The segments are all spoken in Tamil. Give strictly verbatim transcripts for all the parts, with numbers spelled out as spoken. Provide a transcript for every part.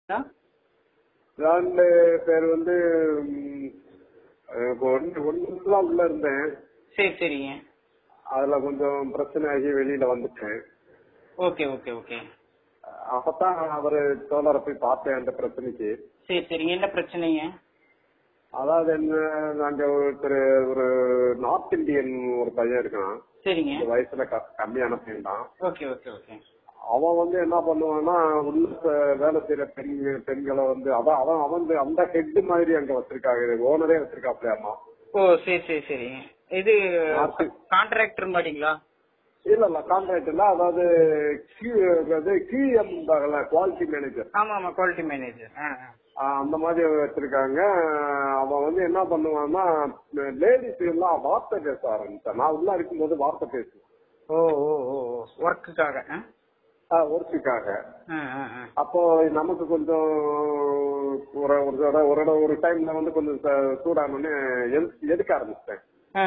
பிராண்ட் பேர் வந்து ஒன்னு ஒன்னு உள்ள இருந்தேன். சரி சரிங்க. அதுல கொஞ்சம் பிரச்சனை ஆகி வெளியில வந்துட்டேன். Okay okay okay. அப்பதான் அவரு தோழரை போய் பார்த்தேன் அந்த பிரச்சனைக்கு. சரி சரிங்க. என்ன பிரச்சனைங்க? அதாவது என்ன, நாங்க ஒருத்தர் ஒரு நார்த் இந்தியன் ஒரு பையன் இருக்கான். சரிங்க. வயசுல கம்மியான பையன் தான். Okay okay okay. அவன் வந்து என்ன பண்ணுவான்னா, உள்ள வேலை செய்யற பெண் பெண்களை வந்து அதான் அவன் அவன் அந்த ஹெட் மாதிரி அங்க வச்சிருக்காங்க, ஓனரே வச்சிருக்காப்லையாமா. ஓ சரி சரி சரி. இது கான்ட்ராக்டர் மாதிரிங்களா? இல்ல இல்ல கான்ட்ராக்ட் இல்ல, அதாவது கியூஎம் குவாலிட்டி மேனேஜர். ஆமா ஆமா, குவாலிட்டி மேனேஜர் அந்த மாதிரி வச்சிருக்காங்க. அவன் வந்து என்ன பண்ணுவான்னா, லேடிஸ் எல்லாம் வார்த்தை பேச ஆரம்பிச்சான். நான் உள்ள இருக்கும்போது வார்த்தை பேசுவேன். ஓ ஓ ஓ ஒர்க்குக்காக ஒர்க்குக்காக. அப்போ நமக்கு கொஞ்சம் ஒரு ஒரு ஒரு டைம்ல வந்து கொஞ்சம் சூடானே எதுக்க ஆரம்பிச்சிட்டேன்.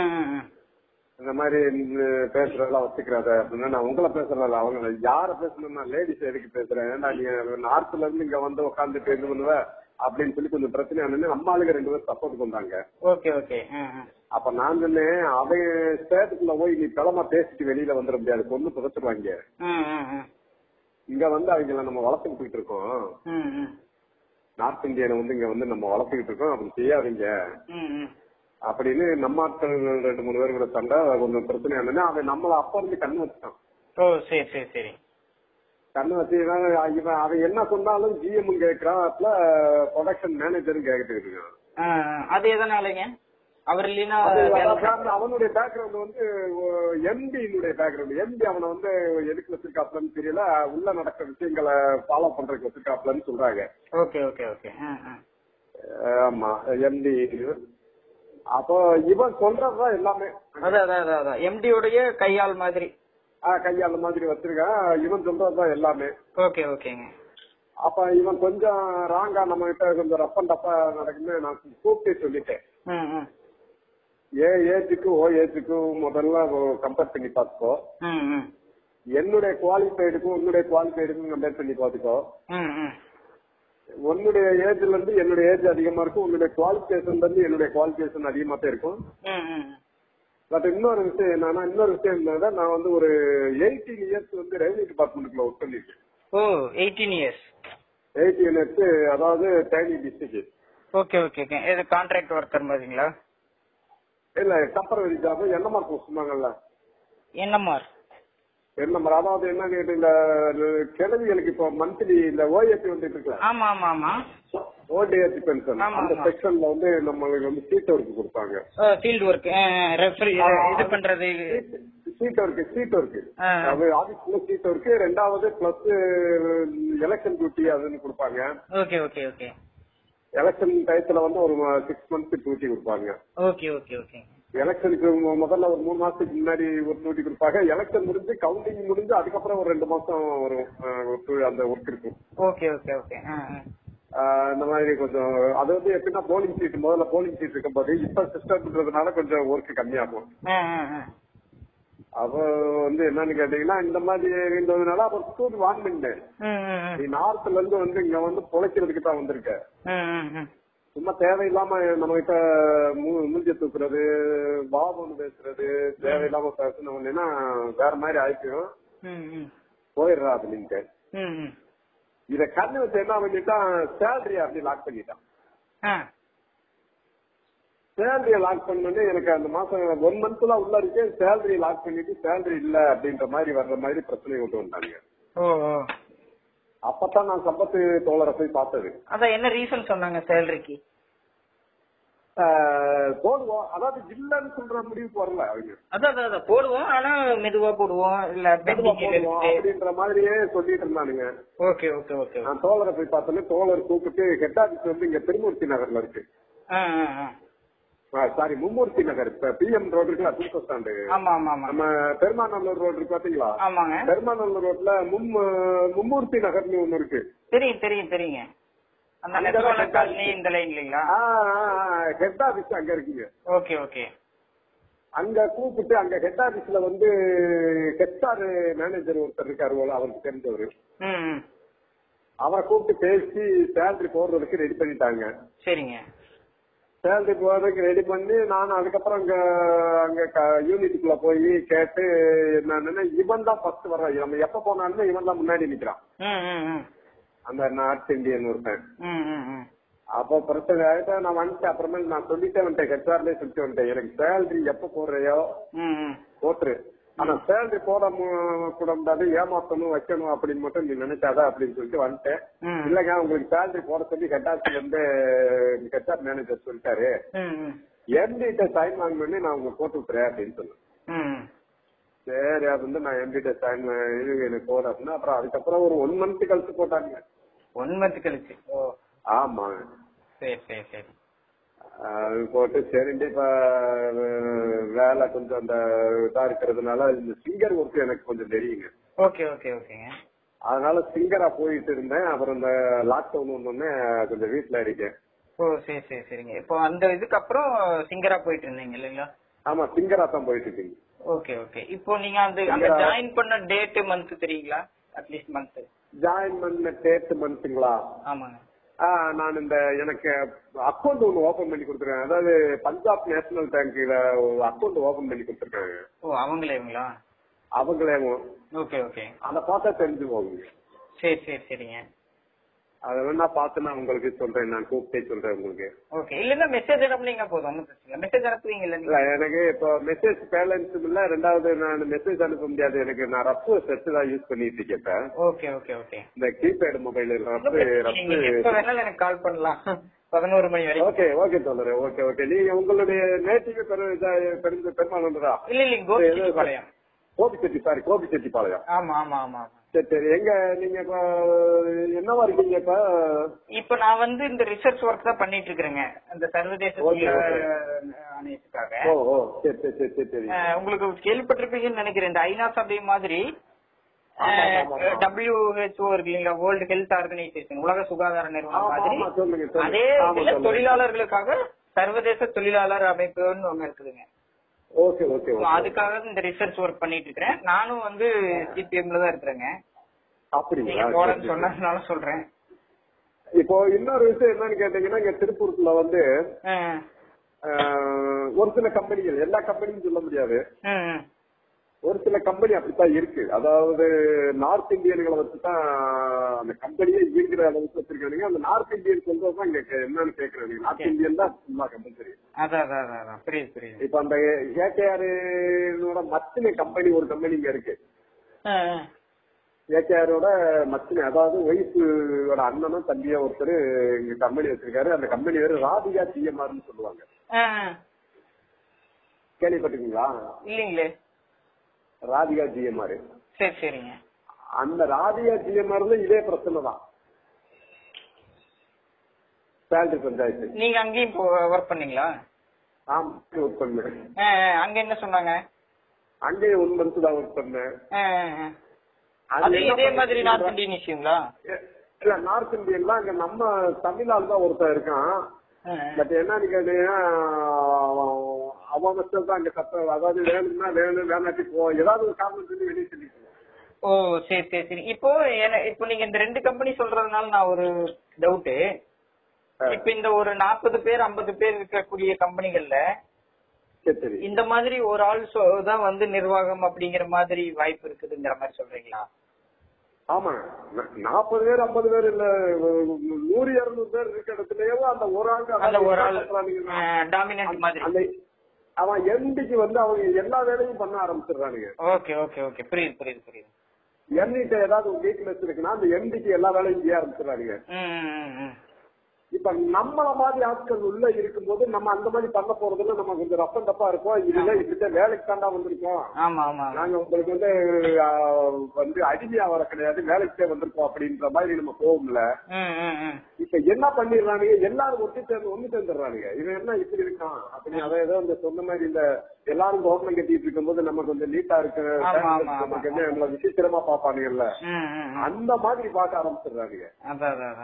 இந்த மாதிரி பேசுறதெல்லாம் வச்சுக்கிறாத அப்படின்னா, நான் உங்களை பேசுறதில்ல, அவங்க யார பேசணும்னா லேடிஸ் எதுக்கு பேசுறேன், ஏன்னா நீங்க நார்த்ல இருந்து இங்க வந்து உட்காந்துட்டு இது பண்ணுவ அப்படின்னு சொல்லி கொஞ்சம் பிரச்சனை ஆனு நம்ம ஆளுங்க ரெண்டு பேரும் சப்போர்ட் பண்ணாங்க. Okay okay. அப்ப நான் சொன்னேன், அவன் ஸ்டேட்டுக்குள்ள போய் நீ கிளம்ப பேசிட்டு வெளியில வந்துட முடியாது, பொண்ணு புதைச்சிருவாங்க. இங்க வந்து அவங்கள நம்ம வளர்த்துக்கிட்டு போயிட்டு இருக்கோம், நார்த் இந்தியனை வந்து இங்க வந்து நம்ம வளர்த்துக்கிட்டு இருக்கோம், அப்படி செய்யாதீங்க அப்படின்னு நம்ம ஆட்கள் ரெண்டு மூணு பேர் கூட சண்டை கொஞ்சம் பிரச்சனை ஆனதுன்னா அவன் நம்மள அப்ப இருந்து கண்ணு வச்சுட்டான். ஓ சரி சரி சரி. கண்ணு வச்சு இவன் அவன் என்ன சொன்னாலும் ஜிஎம் கேட்கறான், ப்ரொடக்ஷன் மேனேஜரும் கேட்டுட்டு இருக்கான். அது எதனாலங்க? அவர் இல்லைன்னா அவனுடைய பேக்ரவுண்ட் வந்து எம்டியினுடைய பேக்ரவுண்ட். எம்டி அவனை வந்து எதுக்கு வச்சிருக்காப்லன்னு தெரியல, உள்ள நடக்கிற விஷயங்களை ஃபாலோ பண்றதுக்கு வச்சிருக்காப்லன்னு சொல்றாங்க. Okay okay okay. ஆமா எம்டி. அப்போ இவன் சொல்றதுதான் எல்லாமே. அதான் எம்டியோடைய கையாள் மாதிரி. கையாள் மாதிரி வச்சிருக்கான், இவன் சொல்றதுதான் எல்லாமே. ஓகே ஓகேங்க. அப்ப இவன் கொஞ்சம் ராங்கா நம்ம கிட்ட கொஞ்சம் ரப்ப டப்பா நடக்குன்னு நான் கூப்பிட்டு சொல்லிட்டேன். ஏ ஏஜுக்கும் ஓ ஏஜுக்கும் முதல்ல கம்பேர் பண்ணி பார்த்துக்கோ, என்னுடைய குவாலிஃபைடுக்கும் உன்னுடைய குவாலிஃபைடுக்கும் கம்பேர் பண்ணி பார்த்துக்கோ. உன்னுடைய ஏஜ்ல இருந்து என்னுடைய ஏஜ் அதிகமா இருக்கும், உன்னுடைய குவாலிஃபிகேஷன்ல இருந்து என்னுடைய குவாலிஃபிகேஷன் அதிகமா தான் இருக்கும். பட் இன்னொரு விஷயம் என்னன்னா, இன்னொரு விஷயம் என்னன்னா, நான் வந்து ஒரு எயிட்டீன் இயர்ஸ் வந்து ரெவன்யூ டிபார்ட்மெண்ட்ல ஒர்க் பண்ணிருக்கேன். Oh eighteen years. Eighteen years, அதாவது தேனி டிஸ்ட்ரிக்ட். Okay okay. இது கான்ட்ராக்ட் ஒர்க்கர் மாதிரிங்களா? இல்ல டெம்பரரி ஜாப். என்எம்ஆர் போஸ்ட் சொன்னாங்கல்ல. என்எம்ஆர் என்எம்ஆர் அதாவது என்ன கேட்டு, இந்த கிழவிகளுக்கு இப்போ மந்த்லி இந்த ஓஏபி வந்துட்டு இருக்குல்ல. ஆமா ஆமா ஆமா. ஓல்ட் ஏஜ் பென்ஷன் அந்த செக்ஷன்ல வந்து நம்மளுக்கு வந்து சீட் ஒர்க் கொடுப்பாங்க. ஃபீல்ட் ஒர்க் இது பண்றது, சீட் ஒர்க் சீட் ஒர்க் அது ஆபீஸ்ல சீட் ஒர்க். ரெண்டாவது பிளஸ் எலெக்ஷன் டியூட்டி அதுன்னு கொடுப்பாங்க. Okay okay okay. எலெக்ஷன் டயத்துல வந்து ஒரு சிக்ஸ் மந்த்ஸ் டியூட்டி கொடுப்பாங்க. Okay okay okay. எலெக்ஷனுக்கு முதல்ல ஒரு மூணு மாசத்துக்கு முன்னாடி ஒரு டியூட்டி கொடுப்பாங்க. எலெக்ஷன் முடிஞ்சு கவுண்டிங் முடிஞ்சு அதுக்கப்புறம் ஒரு ரெண்டு மாசம் வரும் அந்த ஒர்க் இருக்கும். Okay okay okay. இந்த மாதிரி கொஞ்சம் அது வந்து எப்படின்னா, போலிங் சீட் முதல்ல போலிங் சீட் இருக்கும் போது இப்ப சிஸ்டம்ன்றதுனால கொஞ்சம் ஒர்க் கம்மியாகும். அப்ப வந்து என்னன்னு கேட்டீங்கன்னா, இந்த மாதிரி இருந்ததுனால அப்புறம் ஸ்கூல் வான் பண்ணேன். நீ நார்த்ல இருந்து வந்து இங்க வந்து பொழைக்கிறதுக்கு தான் வந்திருக்க, சும்மா தேவையில்லாம நம்ம கிட்ட மூஞ்சி தூக்குறது, பாபுன்னு பேசுறது, தேவையில்லாம பேசணும்னா வேற மாதிரி ஆயிக்கும், போயிடுறா அப்படின்ட்டு. இத கண்ணு வச்சு என்ன பண்ணிட்டான், சேலரி அப்படி லாக் பண்ணிட்டான். சேலரிய லாக் பண்ணு எனக்கு அந்த மாசம் ஒன் மந்த்ல உள்ள இருக்கேன், சேலரி லாக் பண்ணிட்டு சேலரி இல்ல அப்படின்ற மாதிரி வர்ற மாதிரி பிரச்சனை கொண்டு வந்தாங்க. அப்பதான் நான் சம்பத்து தோழரை போய் பார்த்தது. அதான் என்ன ரீசன் சொன்னாங்க சேலரிக்கு? போடுவோம், அதாவது இல்லன்னு சொல்ற முடிவுக்கு வரல அவங்க. அதான் போடுவோம், ஆனா மெதுவா போடுவோம் இல்ல அப்படின்ற மாதிரியே சொல்லிட்டு இருந்தானுங்க. Okay okay okay. நான் தோழரை போய் பார்த்தேன்னு தோழர் கூப்பிட்டு, ஹெட் ஆபீஸ் வந்து இங்க திருமூர்த்தி நகர்ல இருக்கு. சாரி மும்மூர்த்தி நகர், இப்ப பிஎம் ரோடு இருக்குல்ல, சூப்பர் ஸ்டாண்டு. நம்ம பெருமாநல்லூர் ரோடு இருக்கு பாத்தீங்களா? பெருமாநல்லூர் ரோட்ல மும்மூர்த்தி நகர்னு ஒண்ணு இருக்கு. தெரியும் தெரியும் தெரியுங்க. ஹெட் ஆபீஸ் அங்க இருக்குங்க. Okay okay. அங்க கூப்பிட்டு அங்க ஹெட் ஆபீஸ்ல வந்து ஹெச்ஆர் மேனேஜர் ஒருத்தர் இருக்காரு போல, அவருக்கு தெரிஞ்சவரு. அவரை கூப்பிட்டு பேசி சேலரி போடுறதுக்கு ரெடி பண்ணிட்டாங்க. சரிங்க. சேலரி போடுறதுக்கு ரெடி பண்ணி நான் அதுக்கப்புறம் அங்க அங்க யூனிட்டுக்குள்ள போய் கேட்டு என்னன்னு இவன் தான் ஃபர்ஸ்ட் வர்றான். நம்ம எப்ப போனாலுமே இவன் தான் முன்னாடி நிக்கிறான். அந்த நார்த் இந்தியன் ஒருத்தன். அப்போ பிரச்சனை ஆயிட்டா நான் வந்துட்டேன். அப்புறமேல நான் சொல்லிட்டே வந்துட்டேன், ஹெச்ஆர்லயே சொல்லிட்டு வந்துட்டேன், எனக்கு சேலரி எப்ப போடுறையோ போட்டுரு, ஆனா சேலரி போட கூட முடியாது, ஏமாத்தணும் வைக்கணும் அப்படின்னு மட்டும் நீ நினைக்காத அப்படின்னு சொல்லிட்டு வந்துட்டேன். இல்லங்க உங்களுக்கு சேலரி போட சொல்லி ஹெச்ஆர்ல இருந்து ஹெச்ஆர் மேனேஜர் சொல்லிட்டாரு, எம்டிட்ட சைன் வாங்க பண்ணி நான் உங்களுக்கு போட்டு விட்டுறேன் அப்படின்னு சொன்னேன். சரி அப்படின்னு நான் எம்டிட்ட சைன் இது எனக்கு போட அப்படின்னா அப்புறம் அதுக்கப்புறம் ஒரு ஒன் மந்த் கழிச்சு போட்டாங்க. ஒன் மந்த் கழிச்சு? ஆமா. சரி சரி சரி. அது போட்டு சரிண்டு இப்ப வேலை கொஞ்சம் அந்த இதா இருக்கிறதுனால இந்த சிங்கர் ஒர்க் எனக்கு கொஞ்சம் தெரியுங்க. ஓகே ஓகே ஓகேங்க. அதனால சிங்கரா போயிட்டு இருந்தேன். அப்புறம் இந்த லாக்டவுன் வந்தோடனே கொஞ்சம் வீட்டுல இருக்கேன். ஓ சரி சரி சரிங்க. இப்போ அந்த இதுக்கு அப்புறம் சிங்கரா போயிட்டு இருந்தீங்க இல்லைங்களா? ஆமா, சிங்கரா தான் போயிட்டு இருக்கீங்க. Okay okay. இப்போ நீங்க அந்த அங்க ஜாயின் பண்ண டேட் மந்த் தெரியுங்களா? அட்லீஸ்ட் மந்த் ஜாயின் பண்ண டேட் மந்த்ங்களா? ஆமாங்க. நான் இந்த எனக்கு அக்கௌண்ட் ஒன்று ஓபன் பண்ணி கொடுத்துருக்கேன். அதாவது பஞ்சாப் நேஷனல் பேங்க்ல அக்கௌண்ட் ஓபன் பண்ணி கொடுத்துருக்காங்க. ஓ அவங்களேங்களா? அவங்களே. Okay okay. அதை பார்த்தா தெரிஞ்சு போகுங்க. சரி சரி சரிங்க. அதை வேணா பார்த்து நான் உங்களுக்கு சொல்றேன், நான் கூப்பிட்டே சொல்றேன் உங்களுக்கு. ஓகே. இல்லன்னா மெசேஜ் அனுப்புனீங்க போதும், ஒன்றும் பிரச்சனை இல்லை. மெசேஜ் அனுப்புவீங்க இல்ல? எனக்கு இப்போ மெசேஜ் பேலன்ஸ் இல்ல. ரெண்டாவது நான் மெசேஜ் அனுப்ப முடியாது, எனக்கு நான் ரஃப் செட் தான் யூஸ் பண்ணிட்டு இருக்கேன். Okay okay okay. இந்த கீபேட் மொபைல் ரஃப் ரஃப் எப்ப வேணாலும் எனக்கு கால் பண்ணலாம், பதினோரு மணி வரைக்கும். ஓகே ஓகே சொல்றேன். Okay okay. நீங்க உங்களுடைய நேட்டிவ் பெருமானந்தரா? இல்ல இல்ல கோபிச்செட்டிப்பாளையம். கோபிச்செட்டி சாரி கோபிச்செட்டிப்பாளையம். ஆமா ஆமா ஆமா. சரி சரி. எங்க நீங்க இப்ப என்னவா இருக்கீங்க இப்ப? இப்ப நான் வந்து இந்த ரிசர்ச் ஒர்க் தான் பண்ணிட்டு இருக்கிறேங்க, அந்த சர்வதேச ஆணையத்துக்காக. ஓ ஓ சரி சரி சரி சரி சரி. உங்களுக்கு கேள்விப்பட்டிருப்பீங்கன்னு நினைக்கிறேன், இந்த ஐநா சபை மாதிரி டபிள்யூஹெச்ஓ இருக்கு இல்லைங்களா, வேர்ல்டு ஹெல்த் ஆர்கனைசேஷன், உலக சுகாதார நிறுவனம் மாதிரி, அதே இதுல தொழிலாளர்களுக்காக சர்வதேச தொழிலாளர் அமைப்புன்னு ஒண்ணு இருக்குதுங்க. Okay okay. அதுக்காக இந்த ரிசர்ச் ஒர்க் பண்ணிட்டு இருக்கிறேன். நானும் வந்து சிபிஎம்ல தான் இருக்கிறேங்க. அப்படிங்களா? போறேன்னு சொன்னதுனால சொல்றேன். இப்போ இன்னொரு விஷயம் என்னன்னு கேட்டீங்கன்னா, இங்க திருப்பூர்ல வந்து ஒரு சில கம்பெனிகள், எல்லா கம்பெனியும் சொல்ல முடியாது, ஒரு சில கம்பெனி அப்படித்தான் இருக்கு. அதாவது நார்த் இந்தியன்களை வச்சுதான் அந்த கம்பெனியே இருக்கிற அளவுக்கு வச்சிருக்காங்க. அந்த நார்த் இந்தியன் சொல்றதுதான் இங்க என்னன்னு கேக்குறாங்க. நார்த் இந்தியன் தான் சும்மா கம்பல்சரி. இப்ப அந்த ஏகேஆரோட மச்சினை கம்பெனி ஒரு கம்பெனி இங்க இருக்கு. ஏகேஆரோட மச்சினை, அதாவது ஒய்ஃபோட அண்ணனும் தம்பியா ஒருத்தர் இங்க கம்பெனி வச்சிருக்காரு. அந்த கம்பெனி வேறு ராதிகா ஜிஎம்ஆர்னு சொல்லுவாங்க. கேள்விப்பட்டிருக்கீங்களா? இல்லீங்களே. ராதிகா ஜிஎம்ஆர். சரி சரிங்க. அந்த ராதிகா ஜிஎம்ஆர்ல இதே பிரச்சனை தான், சேலரி பஞ்சாயத்து. நீங்க அங்கேயும் ஒர்க் பண்ணீங்களா? ஆமா, ஒர்க் பண்ணேன். அங்க என்ன சொன்னாங்க? அங்கேயும் ஒன் மந்த் தான் ஒர்க் பண்ணேன். அது இதே மாதிரி நார்த் இந்தியன் இஷ்யூங்களா? இல்ல, நார்த் இந்தியன்லாம் அங்க நம்ம தமிழ்நாடு தான் ஒருத்தர் இருக்கான். பட் என்னன்னு கேட்டீங்கன்னா, அவன் மட்டும் தான் அங்க சத்த, அதாவது வேணும்னா வேணும், வேணாட்டி போ, ஏதாவது ஒரு காரணம் சொல்லி வெளியே சொல்லிட்டு. ஓ சரி சரி சரி. இப்போ இப்போ நீங்க இந்த ரெண்டு கம்பெனி சொல்றதுனால நான் ஒரு டவுட். இப்ப இந்த ஒரு நாற்பது பேர் ஐம்பது பேர் இருக்கக்கூடிய கம்பெனிகள்ல இந்த மாதிரி ஒரு ஆள் தான் வந்து நிர்வாகம் அப்படிங்கிற மாதிரி வாய்ப்பு இருக்குதுங்கிற மாதிரி சொல்றீங்களா? ஆமா, நாற்பது பேர் ஐம்பது பேர் இல்ல, நூறு இருநூறு பேர் இருக்க இடத்துலயே அந்த ஒரு ஆள் அந்த ஒரு ஆள் டாமினன்ட் மாதிரி அவன் எம்டிக்கு வந்து அவங்க எல்லா வேலையும் பண்ண ஆரம்பிச்சிடுறானுங்க. ஓகே ஓகே ஓகே, புரியுது புரியுது புரியுது. எம்டிட்ட ஏதாவது ஒரு வீக்னஸ் இருக்குன்னா அந்த எம்டிக்கு எல்லா வேலையும் செய்ய ஆரம்பிச்சிடுறானுங்க. இப்ப நம்மள மாதிரி ஆட்கள் உள்ள இருக்கும்போது நம்ம அந்த மாதிரி பண்ண போறதுல நம்ம கொஞ்சம் ரப்பம் தப்பா இருப்போம். இதுல இப்படி வேலைக்கு தாண்டா வந்திருக்கோம், நாங்க உங்களுக்கு வந்து வந்து அடிமையா வர கிடையாது, வேலைக்கே வந்திருக்கோம் அப்படின்ற மாதிரி நம்ம போகும்ல. இப்ப என்ன பண்ணிடுறானுங்க, எல்லாரும் ஒட்டி சேர்ந்து ஒண்ணு சேர்ந்துடுறானுங்க. இவன் என்ன இப்படி இருக்கான் அப்படி, அதை ஏதோ இந்த சொன்ன மாதிரி இந்த எல்லாரும் கவர்மெண்ட் கட்டிட்டு இருக்கும் போது நமக்கு கொஞ்சம் நீட்டா இருக்கு, நமக்கு வந்து நம்மள விசித்திரமா பாப்பானுங்கல்ல, அந்த மாதிரி பார்க்க ஆரம்பிச்சிடுறானுங்க.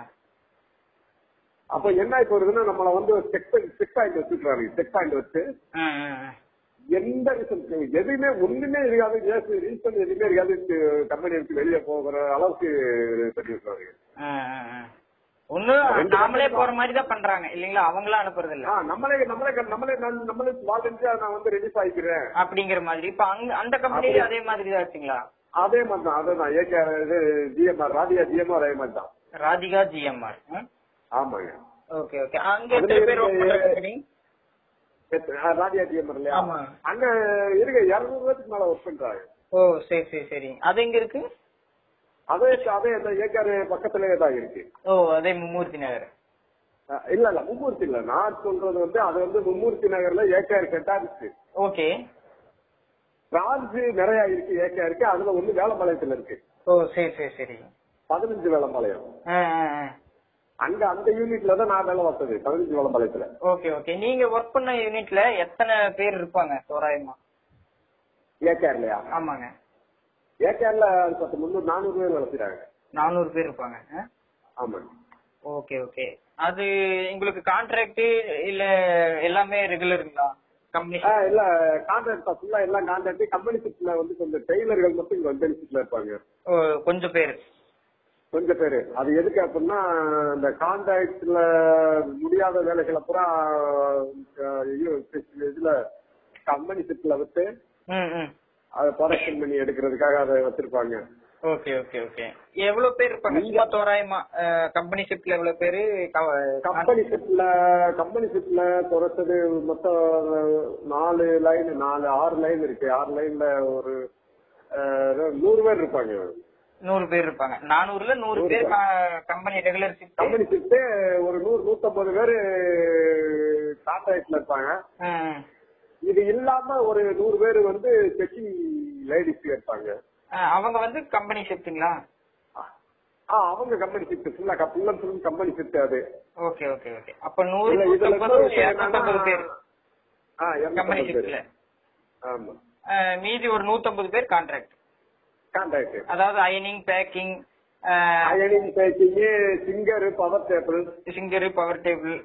அப்ப என்ன இப்ப இருக்குன்னா, நம்மள வந்து செக் செக் பாயிண்ட் வச்சுக்கிறாங்க. செக் பாயிண்ட் வச்சு எந்த ரிசல்ட் எதுவுமே ஒண்ணுமே இருக்காது, ரீசன் எதுவுமே இருக்காது. கம்பெனி எடுத்து வெளியே போகிற அளவுக்கு சொல்லியிருக்காங்க. ஒண்ணு நாமளே போற மாதிரி தான் பண்றாங்க இல்லீங்களா, அவங்களா அனுப்புறது இல்ல. நம்மளே நம்மளே நம்மளே நம்மளே வாலண்டியா நான் வந்து ரிலீஸ் ஆயிக்கிறேன் அப்படிங்கிற மாதிரி. இப்ப அங்க அந்த கம்பெனில அதே மாதிரி தான் ஆச்சுங்களா? அதே மாதிரி தான், அதேதான். ஏகேஆர் ஜிஎம்ஆர் ராதிகா ஜிஎம்ஆர் அதே மாதிரி தான். ராதிகா ஜிஎம்ஆர். ஆமாங்க. Okay okay. அங்க எத்தனை பேர் ஒர்க் பண்ற கம்பெனி? ராதிகா ஜிஎம்ஆர் இல்லையா? அங்க இருக்க இருநூறு பேருக்கு மேல ஒர்க் பண்றாங்க. ஓ சரி சரி சரி. அது எங்க இருக்கு? அதே அதே அந்த ஏக்கர் பக்கத்திலேயே தான் இருக்கு. ஓ அதே மும்மூர்த்தி நகர்? இல்ல இல்ல மும்மூர்த்தி இல்ல, நான் சொல்றது வந்து அது வந்து மும்மூர்த்தி நகர்ல ஏக்கர் கட்டா இருக்கு. ஓகே. பிரான்ச் நிறைய இருக்கு ஏக்கருக்கு, அதுல ஒண்ணு வேலம்பாளையத்துல இருக்கு. ஓ சரி சரி சரி. பதினஞ்சு வேலம்பாளையம். அங்க அந்த யூனிட்ல தான் நான் வேலை பார்த்தது, பதினஞ்சு வேலம்பாளையத்துல. Okay okay. நீங்க ஒர்க் பண்ண யூனிட்ல எத்தனை பேர் இருப்பாங்க தோராயமா? ஏக்கர்லயா? ஆமாங்க. ஏக்கர்ல பத்து முன்னூறு நானூறு பேர் வேலை செய்யறாங்க. நானூறு பேர் இருப்பாங்க. ஆமாங்க. Okay okay. அது உங்களுக்கு கான்ட்ராக்ட் இல்ல எல்லாமே ரெகுலருங்களா கம்பெனி? இல்ல கான்ட்ராக்ட் ஃபுல்லா எல்லாம் கான்ட்ராக்ட். கம்பெனி ஷிப்ட்ல வந்து கொஞ்சம் டெய்லர்கள் மட்டும் இங்க பெனிஃபிட்ல இருப்பாங்க. ஓ கொஞ்சம் பேர் கொஞ்சம் பேரு. அது எதுக்கு அப்படின்னா இந்த கான்ட்ராக்ட்ல முடியாத வேலைகளை பூரா இதுல கம்பெனி ஷிப்ட்ல விட்டு அதை ப்ரொடக்ஷன் பண்ணி எடுக்கிறதுக்காக அதை வச்சிருப்பாங்க. Okay okay okay. எவ்வளவு பேர் இருப்பாங்க தோராயமா கம்பெனி ஷிப்ட்ல? எவ்வளவு பேரு கம்பெனி ஷிப்ட்ல கம்பெனி ஷிப்ட்ல குறைச்சது மொத்தம் நாலு லைன், நாலு ஆறு லைன் இருக்கு. ஆறு லைன்ல ஒரு நூறு பேர் இருப்பாங்க. நூறு பேர் இருப்பாங்க. நானூறுல நூறு பேர் company regular shift. Company shift ஒரு நூறு நூத்தம்பது பேரு கான்ட்ராக்ட்ல இருப்பாங்க. இது இல்லாம ஒரு நூறு பேர் வந்து செக்கிங் லேடிஸ் இருப்பாங்க. அவங்க வந்து கம்பெனி ஷிப்ட்ங்களா? அவங்க கம்பெனி ஷிப்ட் ஃபுல்லா full and full company shift அது. Okay okay okay. அப்ப நூறு இருநூத்தம்பது பேர் கம்பெனி ஷிப்ட்ல. ஆமா. மீதி ஒரு நூத்தம்பது பேர் கான்ட்ராக்ட். கான்ட்ராக்ட் அதாவது அயனிங், packing, அயனிங், packing, singer, power table, singer, power table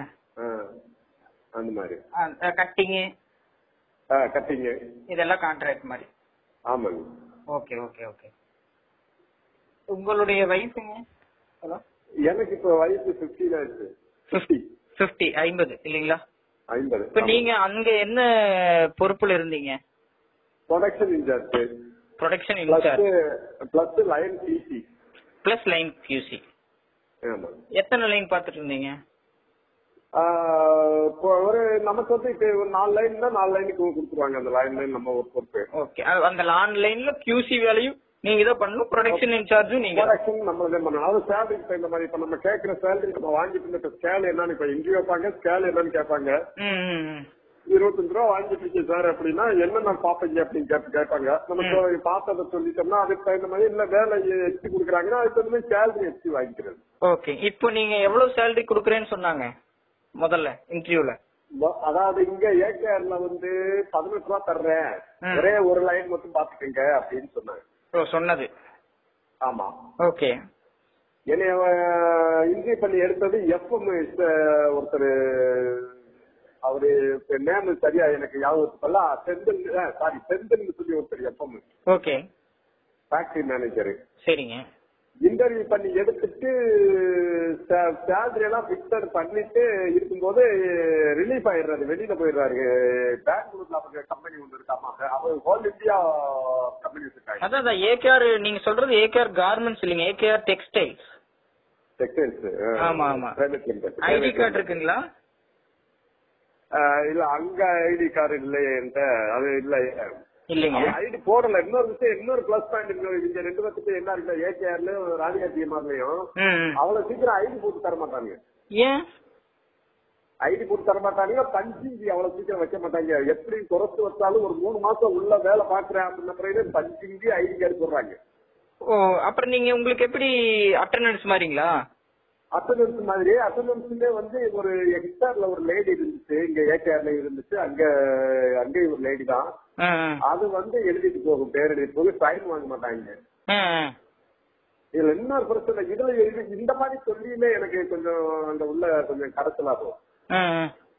அந்த மாதிரி, கட்டிங் கட்டிங் இதெல்லாம் கான்ட்ராக்ட் மாதிரி. ஆமாங்க. Okay okay okay. உங்களுடைய வயசுங்க? எனக்கு இப்ப வயசு பிப்டி ஆயிடுச்சு. பிப்டி ஐம்பது இல்லீங்களா? ஐம்பது. இப்ப நீங்க அங்க என்ன பொறுப்புல இருந்தீங்க? Production incharge. Production incharge plus line QC. Plus line QC. ஆமா. எத்தனை லைன் பாத்துட்டு இருந்தீங்க? ஒரு நமக்கு வந்து இப்ப ஒரு நாலு லைன் தான், நாலு லைனுக்கு கொடுத்துருவாங்க. அந்த லைன் லைன் நம்ம ஒரு பொறுப்பு. ஓகே. அந்த நாலு லைன்ல கியூசி வேலையும் நீங்க இதை பண்ணணும், ப்ரொடக்ஷன் இன்சார்ஜும் நீங்க. ப்ரொடக்ஷன் நம்ம தான் பண்ணணும். அது சேலரி இந்த மாதிரி இப்ப நம்ம கேட்கிற சேலரி நம்ம வாங்கிட்டு இருந்த ஸ்கேல் என்னன்னு இப்ப எங்க வைப்பாங்க, ஸ்கேல் என்னன்னு கேட்பாங்க. இருபத்தஞ்சு ரூபா வாங்கிட்டு இருக்கேன் சார் அப்படின்னா என்னென்ன பாப்பீங்க அப்படின்னு கேட்டு கேட்பாங்க. நம்ம பார்த்ததை சொல்லிட்டோம்னா அதுக்கு தகுந்த மாதிரி இல்ல வேலை எச்சு கொடுக்குறாங்கன்னா அதுக்கு தகுந்த மாதிரி சேலரி எச்சு வாங்கிக்கிறது. ஓகே. இப்போ நீங்க எவ்வளவு சேலரி கொடுக்குறேன்னு சொன்னாங்க முதல்ல இன்டர்வியூல? அதாவது இங்க ஏகேஆர்ல வந்து பதினெட்டு ரூபா தர்றேன், ஒரே ஒரு லைன் மட்டும் பாத்துக்கங்க அப்படின்னு சொன்னாங்க. சொன்னது? ஆமா. ஓகே. என்னைய இன்டர்வியூ பண்ணி எடுத்தது எஃப்எம் ஒருத்தர், அவரு நேம் சரியா எனக்கு ஞாபகத்துல செந்தில், சாரி செந்தில் சொல்லி ஒருத்தர் எஃப்எம். ஓகே. Factory manager. சரிங்க. இன்டர்வியூ பண்ணி எடுத்துட்டு சேலரி எல்லாம் பிக்சர் பண்ணிட்டு இருக்கும்போது ரிலீஃப் ஆயிடுறாரு, வெளியில போயிடுறாரு. பெங்களூர்ல அவங்க கம்பெனி ஒன்று இருக்காமா, அவர் ஹோல் இந்தியா கம்பெனி வச்சிருக்காங்க. அதான் ஏகேஆர் நீங்க சொல்றது ஏகேஆர் கார்மெண்ட்ஸ் இல்லைங்க, ஏகேஆர் டெக்ஸ்டைல்ஸ். டெக்ஸ்டைல்ஸ். ஆமா ஆமா. ஐடி கார்டு இருக்குங்களா? இல்ல அங்க ஐடி கார்டு இல்ல என்கிட்ட, அது இல்ல இல்லைங்க. ஐடி போடல. இன்னொரு விஷயம், இன்னொரு பிளஸ் பாயிண்ட் இங்க ரெண்டு பக்கத்து என்ன இருக்குல்ல, ஏகேஆர்லயும் ராதிகா ஜிஎம்ஆர்லயும் அவ்வளவு சீக்கிரம் ஐடி போட்டு தர மாட்டாங்க. ஏன் ஐடி போட்டு தர மாட்டாங்க? பஞ்சிங் அவ்வளவு சீக்கிரம் வைக்க மாட்டாங்க. எப்படி குறைச்சு வச்சாலும் ஒரு மூணு மாசம் உள்ள வேலை பாக்குறேன் அப்படின்ன பிறகு பஞ்சிங் ஐடி கார்டு போடுறாங்க. ஓ அப்புறம் நீங்க உங்களுக்கு எப்படி அட்டெண்டன்ஸ் மாதிரிங்களா? அட்டெண்டன்ஸ் மாதிரி. அட்டெண்டன்ஸ்ல வந்து ஒரு எக்ஸ்ட்ரால ஒரு லேடி இருந்துச்சு, இங்க ஏகேஆர்ல இருந்துச்சு, அங்க அங்கேயும் ஒரு லேடி தான். அது வந்து எழுதிட்டு போகும், பேர் எழுதிட்டு போகும், சைன் வாங்க மாட்டாங்க. இதுல இன்னொரு பிரச்சனை, இதுல எழுதி இந்த மாதிரி சொல்லியுமே எனக்கு கொஞ்சம் அந்த உள்ள கொஞ்சம் கடைசலா போகும்.